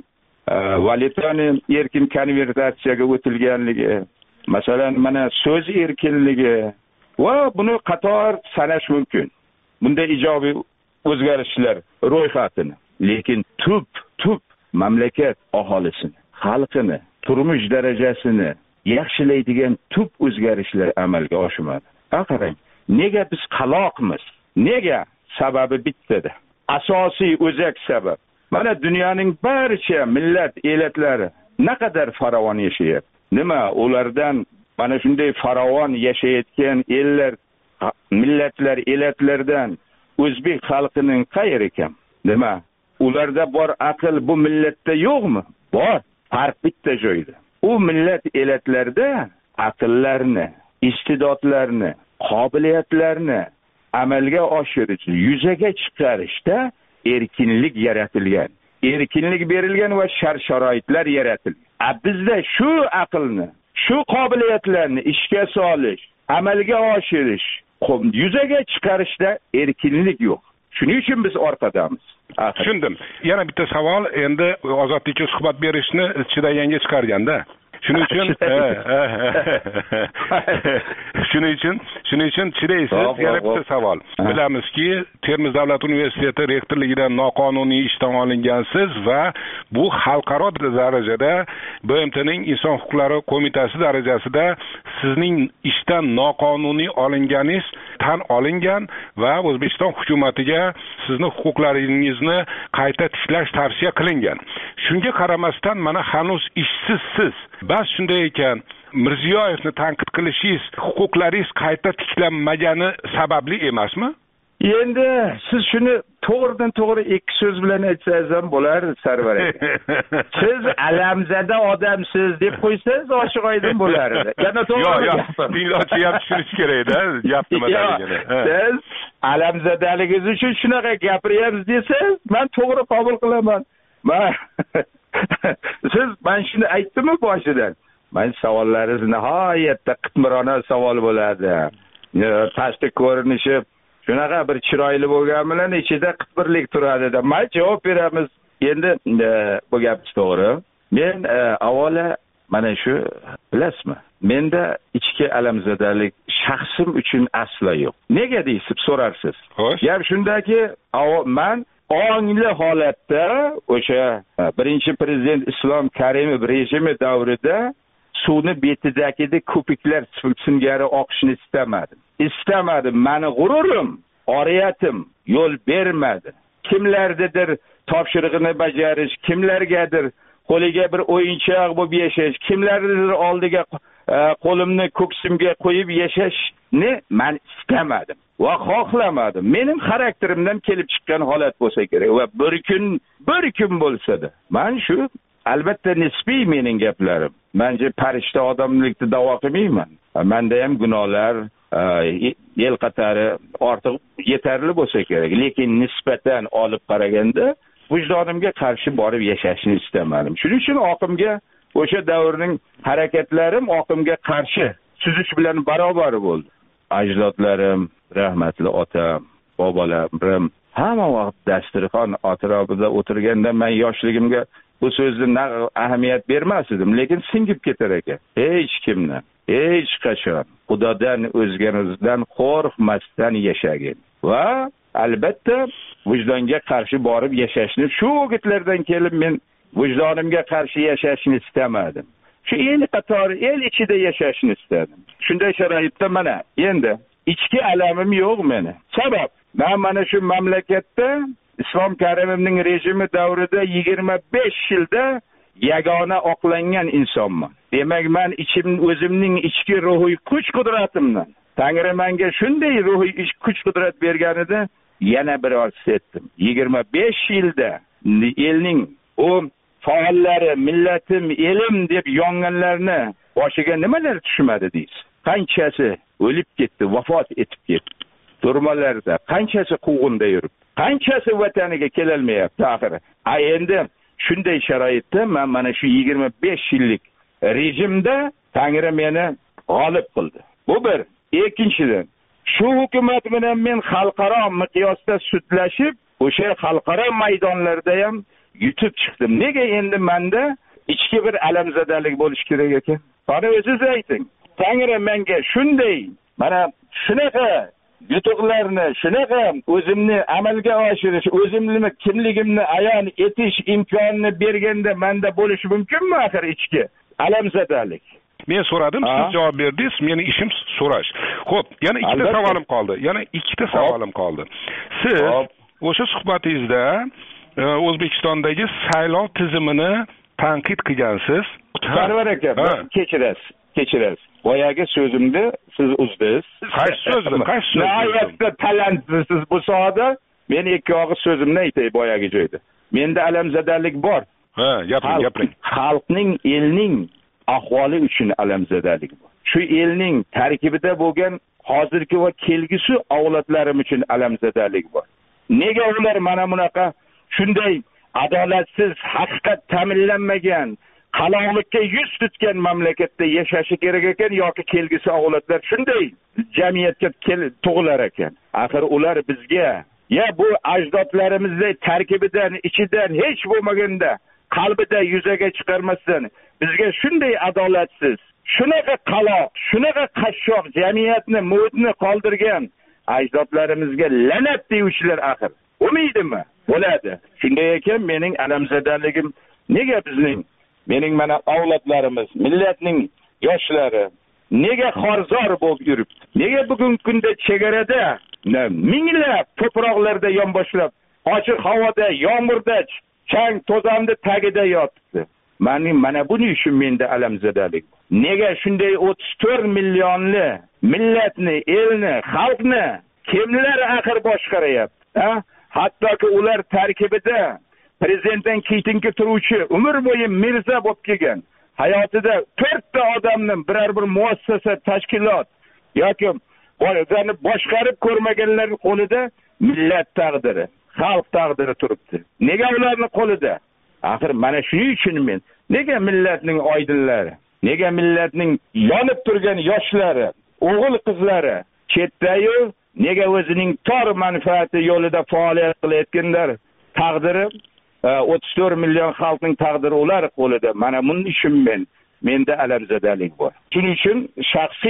valyutani erkin konvertatsiyaga o'tilganligi, masalan, mana so'z erkinligi va buni qator sanash mumkin. Bunda ijobiy o'zgarishlar ro'yxatini, lekin tub tub mamlakat aholisini, xalqini, turmush darajasini yaxshilaydigan tub o'zgarishlar amalga oshmadi. Qarang, nega biz qaloqmiz? Nega? Sababi bittada. Asosiy o'zak sabab. Mana dunyoning barcha millat elatlari naqadar farovon yashayapti. Nima? Ulardan mana shunday farovon yashayotgan ellar, millatlar, elatlardan o'zbek xalqining qayeri ekan? Nima? Ularda bor aql bu millatda yo'qmi? Bor. Farq bitta joyda. U millat elatlarda aqllarni, istidodlarni, qobiliyatlarni amalga oshirish, yuzaga chiqarishda erkinlik yaratilgan. Erkinlik berilgan va shart-sharoitlar yaratilgan. A bizda shu aqlni, shu qobiliyatlarni ishga solish, amalga oshirish, yuzaga chiqarishda erkinlik yo'q. Shuning uchun biz orqadamiz. Tushundim. Yana bitta savol, endi ozodlikka suhbat berishni chidaganga chiqarganda. Shuning uchun shuning uchun shuning uchun chidaysiz. Yana bitta savol. Bilamizki, Termiz davlat universiteti rektorligidan noqonuniy ishdan olingansiz va bu xalqaro darajada B M T'ning Inson huquqlari qo'mitasi darajasida sizning ishdan noqonuniy olinganingiz tan olingan va O'zbekiston hukumatiga sizni huquqlaringizni qayta tiklash tavsiya qilingan. Shunga qaramasdan mana hanuz ishsizsiz. Bas shunday ekan, Mirziyoyevni tanqid qilishingiz huquqlaringiz qayta tiklanmagani sababli emasmi? Endi siz shuni to'g'ridan to'g'ri ikki so'z bilan aytsangiz ham bo'lar, Sarvar aka. Siz alamzada odamsiz deb qo'ysangiz ochiq oydin bo'lardi. Yana to'g'ri gapim. Tinglovchi ham tushunish kerak-da, gap nimaligini. Siz alamzadaligingiz uchun shunaqa gapiryapsiz desangiz, men to'g'ri qabul qilaman. Men siz men shuni aytdimmi boshidan? Men savollaringiz nihoyatda qitmirona savol bo'ladi. Tashqi ko'rinishi shunaqa bir chiroyli bo'lgan bilan ichida qitmirlik turadi deb men javob beramiz. Endi bu gap to'g'ri. Men avvalo mana shu, bilasizmi? Menda ichki alamzadalik shaxsim uchun aslo yo'q. Nega deysiz, so'rarsiz. Gap shundaki, men ongli holatda o'sha birinchi prezident Islom Karimov rejimi davrida suvni betidagi ko'piklar singari oqishni istamadim. Istamadim. Meni g'ururim, oriyatim yo'l bermadi. Kimlardadir topshirig'ini bajarish, kimlargadir qo'liga bir o'yinchoq bo'lib yashash, kimlardadir oldiga qo'limni ko'ksimga qo'yib yashashni men istamadim va xohlamadim. Mening xarakterimdan kelib chiqqan holat bo'lsa kerak va bir kun, bir kun bo'lsa-da, men shu albatta nisbiy mening gaplarim. Menga farishta odamlikni da'vo qilmayman. Menda ham gunohlar el qatari ortiq yetarli bo'lsa kerak, lekin nisbatan olib qaraganda vijdonimga qarshi borib yashashni istamadim. Shuning uchun oqimga o'sha davrning harakatlarim oqimga qarshi suzish bilan barobar bo'ldi. Ajdodlarim, rahmatli otam, bobolarim hamma vaqt dasturxon atrofida o'tirganda men yoshligimga bu so'zni ahamiyat bermas edim, lekin singib ketar ekan. Hech kimdan, hech qachon Xudodan o'zganizdan qo'rqmasdan yashagin va albatta vijdonga qarshi borib yashashni shu o'gitlardan kelib men vijdonimga qarshi yashashni istamadim. Shu el qatori el ichida yashashni istadim. Shunday sharoitda mana endi ichki alamim yo'q meni. Sabab men mana shu mamlakatda Islom Karimovning rejimi davrida yigirma besh yilda yagona oqlangan insonman. Demak, men ichim o'zimning ichki ruhiy kuch-qudratimdan Tangri menga shunday ruhiy kuch-qudrat berganida yana bir arz etdim. yigirma besh yilda elning o faollari, millatim, elim deb yonganlarni boshiga nimalar tushmadi deysiz? Qanchasi o'lib ketdi, vafot etib ketdi. Turmalarda qanchasi quvg'inda yurib, qanchasi vataniga kela olmayapti axiri. A endi shunday sharoitda men mana shu yigirma besh yillik rejimda Tangri meni g'olib qildi. Bu bir. Ikkinchidan, shu hukumat bilan men xalqaro miqyosda sudlashib, o'sha xalqaro maydonlarda ham yutib chiqdim. Nega endi menda ichki bir alamzadalik bo'lish kerak ekan? Bana o'zingiz ayting. Tangri menga shunday, mana shunaqa yutuqlarni, shunaqa o'zimni amalga oshirish, o'zimni kimligimni ayon etish imkonini berganda menda bo'lishi mumkinmi axir ichki alamzadalik? Men so'radim, siz javob berdingiz. Meni ishim so'rash. Xo'p, yana ikkita savolim qoldi. Yana ikkita savolim qoldi. Siz o'sha suhbatingizda O'zbekistondagi saylov tizimini tanqid qilgansiz. Sarvar aka, kechirasiz, kechirasiz. Boyagi so'zimni siz uzdingiz. Qaysi so'zni? Qaysi so'zni? Nihoyatda talantsiz bu sohada. Men ikki og'iz so'zimni aytay boyagi joyda. Menda alamzadalik bor. Ha, gapiring, gapiring. Xalqning, elning ahvoli uchun alamzadalik bor. Shu elning tarkibida bo'lgan hozirgi va kelgusi avlodlarim uchun alamzadalik bor. Nega ular mana bunaqa shunday adolatsiz, haqiqat ta'minlanmagan, qaloqlikka yuz tutgan mamlakatda yashashi kerak ekan yoki kelgusi avlodlar shunday jamiyatga tug'ilar ekan? Axir ular bizga ya bu ajdodlarimizning tarkibidan, ichidan hech bo'lmaganda qalbida yuzaga chiqarmasdan bizga shunday adolatsiz, shunaqa qaloq, shunaqa qashshoq jamiyatni, muhitni qoldirgan ajdodlarimizga la'nat deyuvchilar axir bo'lmaydimi? Bo'ladi. Shunday ekan mening alamzadaligim nega bizning, mening mana avlodlarimiz, millatning yoshlari nega xorzor bo'lib yuribdi? Nega bugungi kunda chegarada minglab to'proqlarda yonboshlab, ochiq havoda, yomg'irda, chang to'zonda tagida yotibdi? Meni mana buning uchun menda alamzadalik. Nega shunday o'ttiz to'rt millionli millatni, elni, xalqni kimlar axir boshqaryapti? Ha? Hattoki ular tarkibida prezidentdan keyingi turuvchi umr bo'yi mirza bo'lib kelgan, hayotida to'rtta odamni biror bir muassasa, tashkilot yoki o'zini boshqarib ko'rmaganlar qo'lida millat taqdiri, xalq taqdiri turibdi. Nega ularning qo'lida? Axir mana shuning uchun men nega millatning oydinlari, nega millatning yonib turgan yoshlari, o'g'il qizlari chetdayu nega o'zining tor manfaati yo'lida faoliyat qilayotganlar taqdiri, o'ttiz to'rt million xalqning taqdiri ular qo'lida. Mana buning uchun men menda alamzadalik bor. Shuning uchun shaxsiy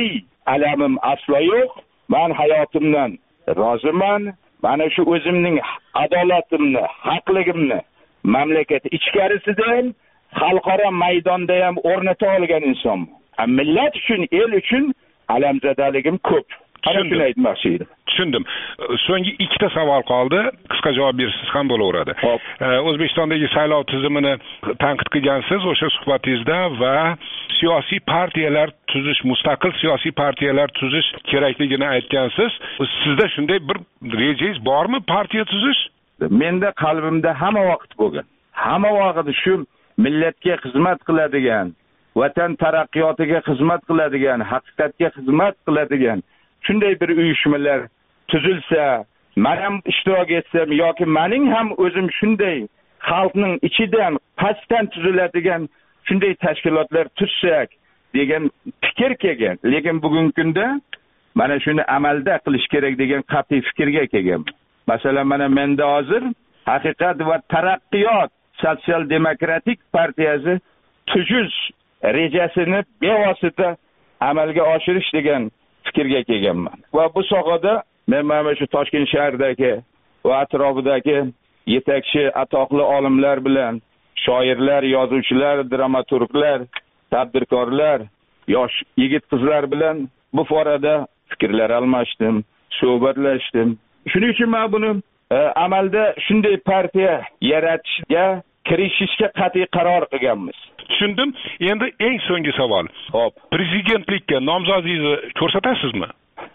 alamim aslo yo'q. Men hayotimdan roziman. Mana shu o'zimning adolatimni, haqligimni mamlakat ichkarisida ham, xalqaro maydonda ham o'rnata olgan insonman. Millat uchun, el uchun alamzadaligim ko'p. Shuni aytmoqchi edim. Tushundim. So'nggi ikkita savol qoldi. Qisqa javob bersangiz ham bo'laveradi. O'zbekistondagi saylov tizimini tanqid qilgansiz o'sha suhbatingizda va siyosiy partiyalar tuzish, mustaqil siyosiy partiyalar tuzish kerakligini aytgansiz. Sizda shunday bir rejangiz bormi partiya tuzish? Menda qalbimda hamma vaqt bo'lgan. Hamma vaqt shu millatga xizmat qiladigan, vatan taraqqiyotiga xizmat qiladigan, haqiqatga xizmat qiladigan shunday bir uyushmalar tuzilsa, men ham ishtirok etsam yoki mening ham o'zim shunday xalqning ichidan pastdan tuziladigan shunday tashkilotlar tuzsak degan fikr kelgan. Lekin bugungi kunda mana shuni amalda qilish kerak degan qat'iy fikrga kelgan. Masalan, mana menda hozir Haqiqat va taraqqiyot sotsial demokratik partiyasi tuzuz rejasini bevosita amalga oshirish degan fikrga kelganman. Va bu sohada men mana shu Toshkent shahridagi va atrofidagi yetakchi atoqli olimlar bilan, shoirlar, yozuvchilar, dramaturglar, tadbirkorlar, yosh yigit qizlar bilan bu forada fikrlar almashdim, suhbatlashdim. Shuning uchun men buni e, amalda shunday partiya yaratishga kirishishga qat'iy qaror qilganmiz. Tushundim. Endi eng so'nggi savol. Xo'p, prezidentlikka nomzodingizni ko'rsatasizmi?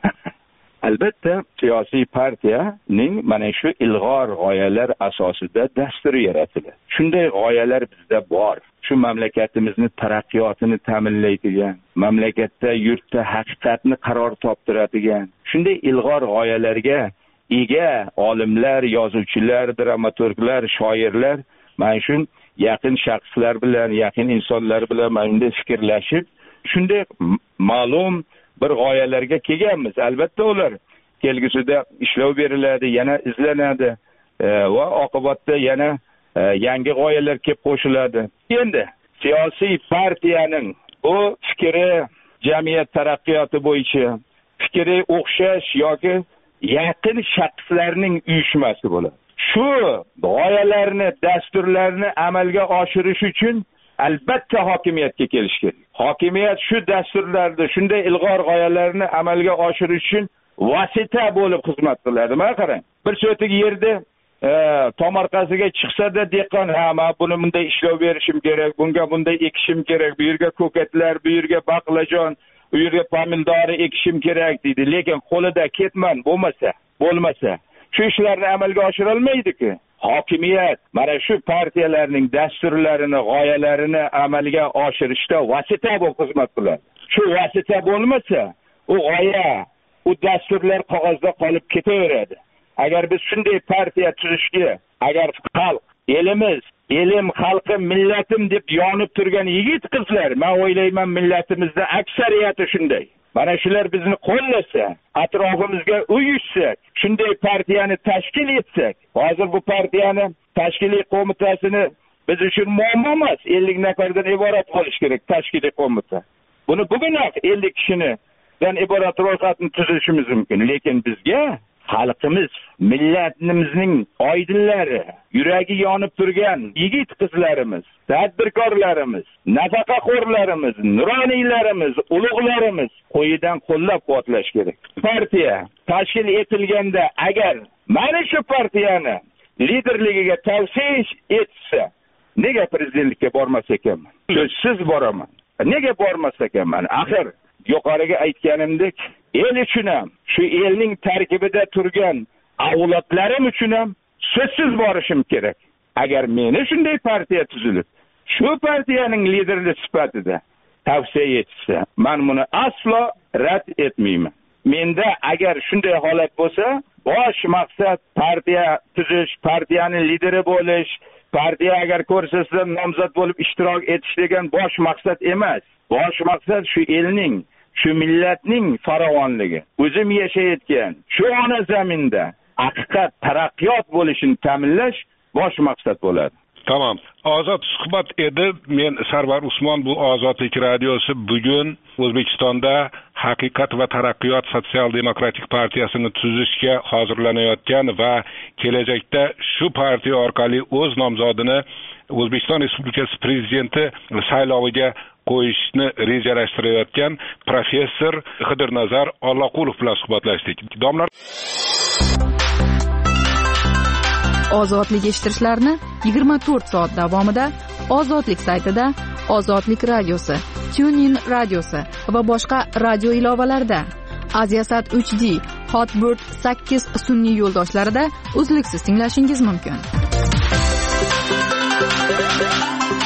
Albatta, siyosiy partiyaning mana shu ilg'or g'oyalar asosida dasturi yaratiladi. Shunday g'oyalar bizda bor. Shu mamlakatimizni taraqqiyotini ta'minlaydigan, mamlakatda yurtda haqiqatni qaror toptiradigan, shunday ilg'or g'oyalarga ega olimlar, yozuvchilar, dramaturglar, shoirlar mana shu yaqin shaxslar bilan, yaqin insonlar bilan mana fikrlashib, shunday ma'lum bir g'oyalarga kelganmiz. Albatta ular kelgusida ishlov beriladi, yana izlanadi e, va oqibatda yana e, yangi g'oyalar kelib qo'shiladi. Endi siyosiy partiyaning bu fikri jamiyat taraqqiyoti bo'yicha fikri o'xshash yoki yaqin shaxslarning uyushmasi bo'ladi. Shu g'oyalarni, dasturlarni amalga oshirish uchun albatta hokimiyatga kelish kerak. Hokimiyat shu dasturlarda shunday ilg'or g'oyalarni amalga oshirish uchun vosita bo'lib xizmat qiladi. Mana qarang, bir so'tik yerda e, tomorqasiga chiqsa-da dehqon, ha, men buni bunday ishlov berishim kerak, bunga bunday ekishim kerak, bu yerga ko'katlar, bu yerga baqlajon, bu yerga pomidori ekishim kerak deydi. Lekin qo'lida ketman bo'lmasa, bo'lmasa shu ishlarni amalga oshira olmaydi-ku. Hokimiyat mana shu partiyalarning dasturlarini, g'oyalarini amalga oshirishda vosita bo'lib xizmat qiladi. Shu vosita bo'lmasa, u g'oya, u dasturlar qog'ozda qolib ketaveradi. Agar biz shunday partiya tuzishga, agar xalq, elimiz, elim, xalqim, millatim deb yonib turgan yigit qizlar, men o'ylayman millatimizda aksariyati shunday. Mana shular bizni qo'llasa, atrofimizga uyushsak, shunday partiyani tashkil etsak, hozir bu partiyani tashkiliy qo'mitasini biz uchun muammo emas, ellik nafardan iborat bo'lish kerak tashkiliy qo'mita. Buni bugunoq ellik kishidan iborat ro'yxatni tuzishimiz mumkin, lekin bizga xalqimiz, millatimizning oydinlari, yuragi yonib turgan yigit qizlarimiz, tadbirkorlarimiz, nafaqaxo'rlarimiz, nuroniylarimiz, ulug'larimiz qo'yidan qo'llab-quvvatlash kerak. Partiya tashkil etilganda agar mana shu partiyani liderligiga tavsiya etsa, nega prezidentlikka bormas ekanman? Siz boraman. Nega bormas ekanman? Axir yuqoriga aytganimdek, el uchun ham, shu elning tarkibida turgan avlodlarim uchun ham so'zsiz borishim kerak. Agar meni shunday partiya tuzilib, shu partiyaning lideri sifatida tavsiya etsa, men buni aslo rad etmayman. Menda agar shunday holat bo'lsa, bosh maqsad partiya tuzish, partiyaning lideri bo'lish, partiya agar ko'rsatsa nomzod bo'lib ishtirok etish degan bosh maqsad emas. Bosh maqsad shu elning, shu millatning farovonligi, o'zim yashayotgan shu ona zaminda haqiqat taraqqiyot bo'lishini ta'minlash bosh maqsad bo'ladi. Tamam. Ozod suhbat edi. Men Sarvar Usmon, bu Ozodlik radiosi bugun O'zbekistonda haqiqat va taraqqiyot sotsial demokratik partiyasini tuzishga hozirlanayotgan va kelajakda shu partiya orqali o'z nomzodini O'zbekiston Respublikasi prezidenti sayloviga qo'yishni rejalashtirayotgan professor Xidirnazar Ollaqulov bilan suhbatlashdik. Domlar Ozodlik eshittirishlarni yigirma to'rt soat davomida Ozodlik saytida, Ozodlik radiosi, TuneIn radiosi va boshqa radio ilovalarida, Aziasat uch D, Hotbird sakkiz sun'iy yo'ldoshlarida uzluksiz tinglashingiz mumkin.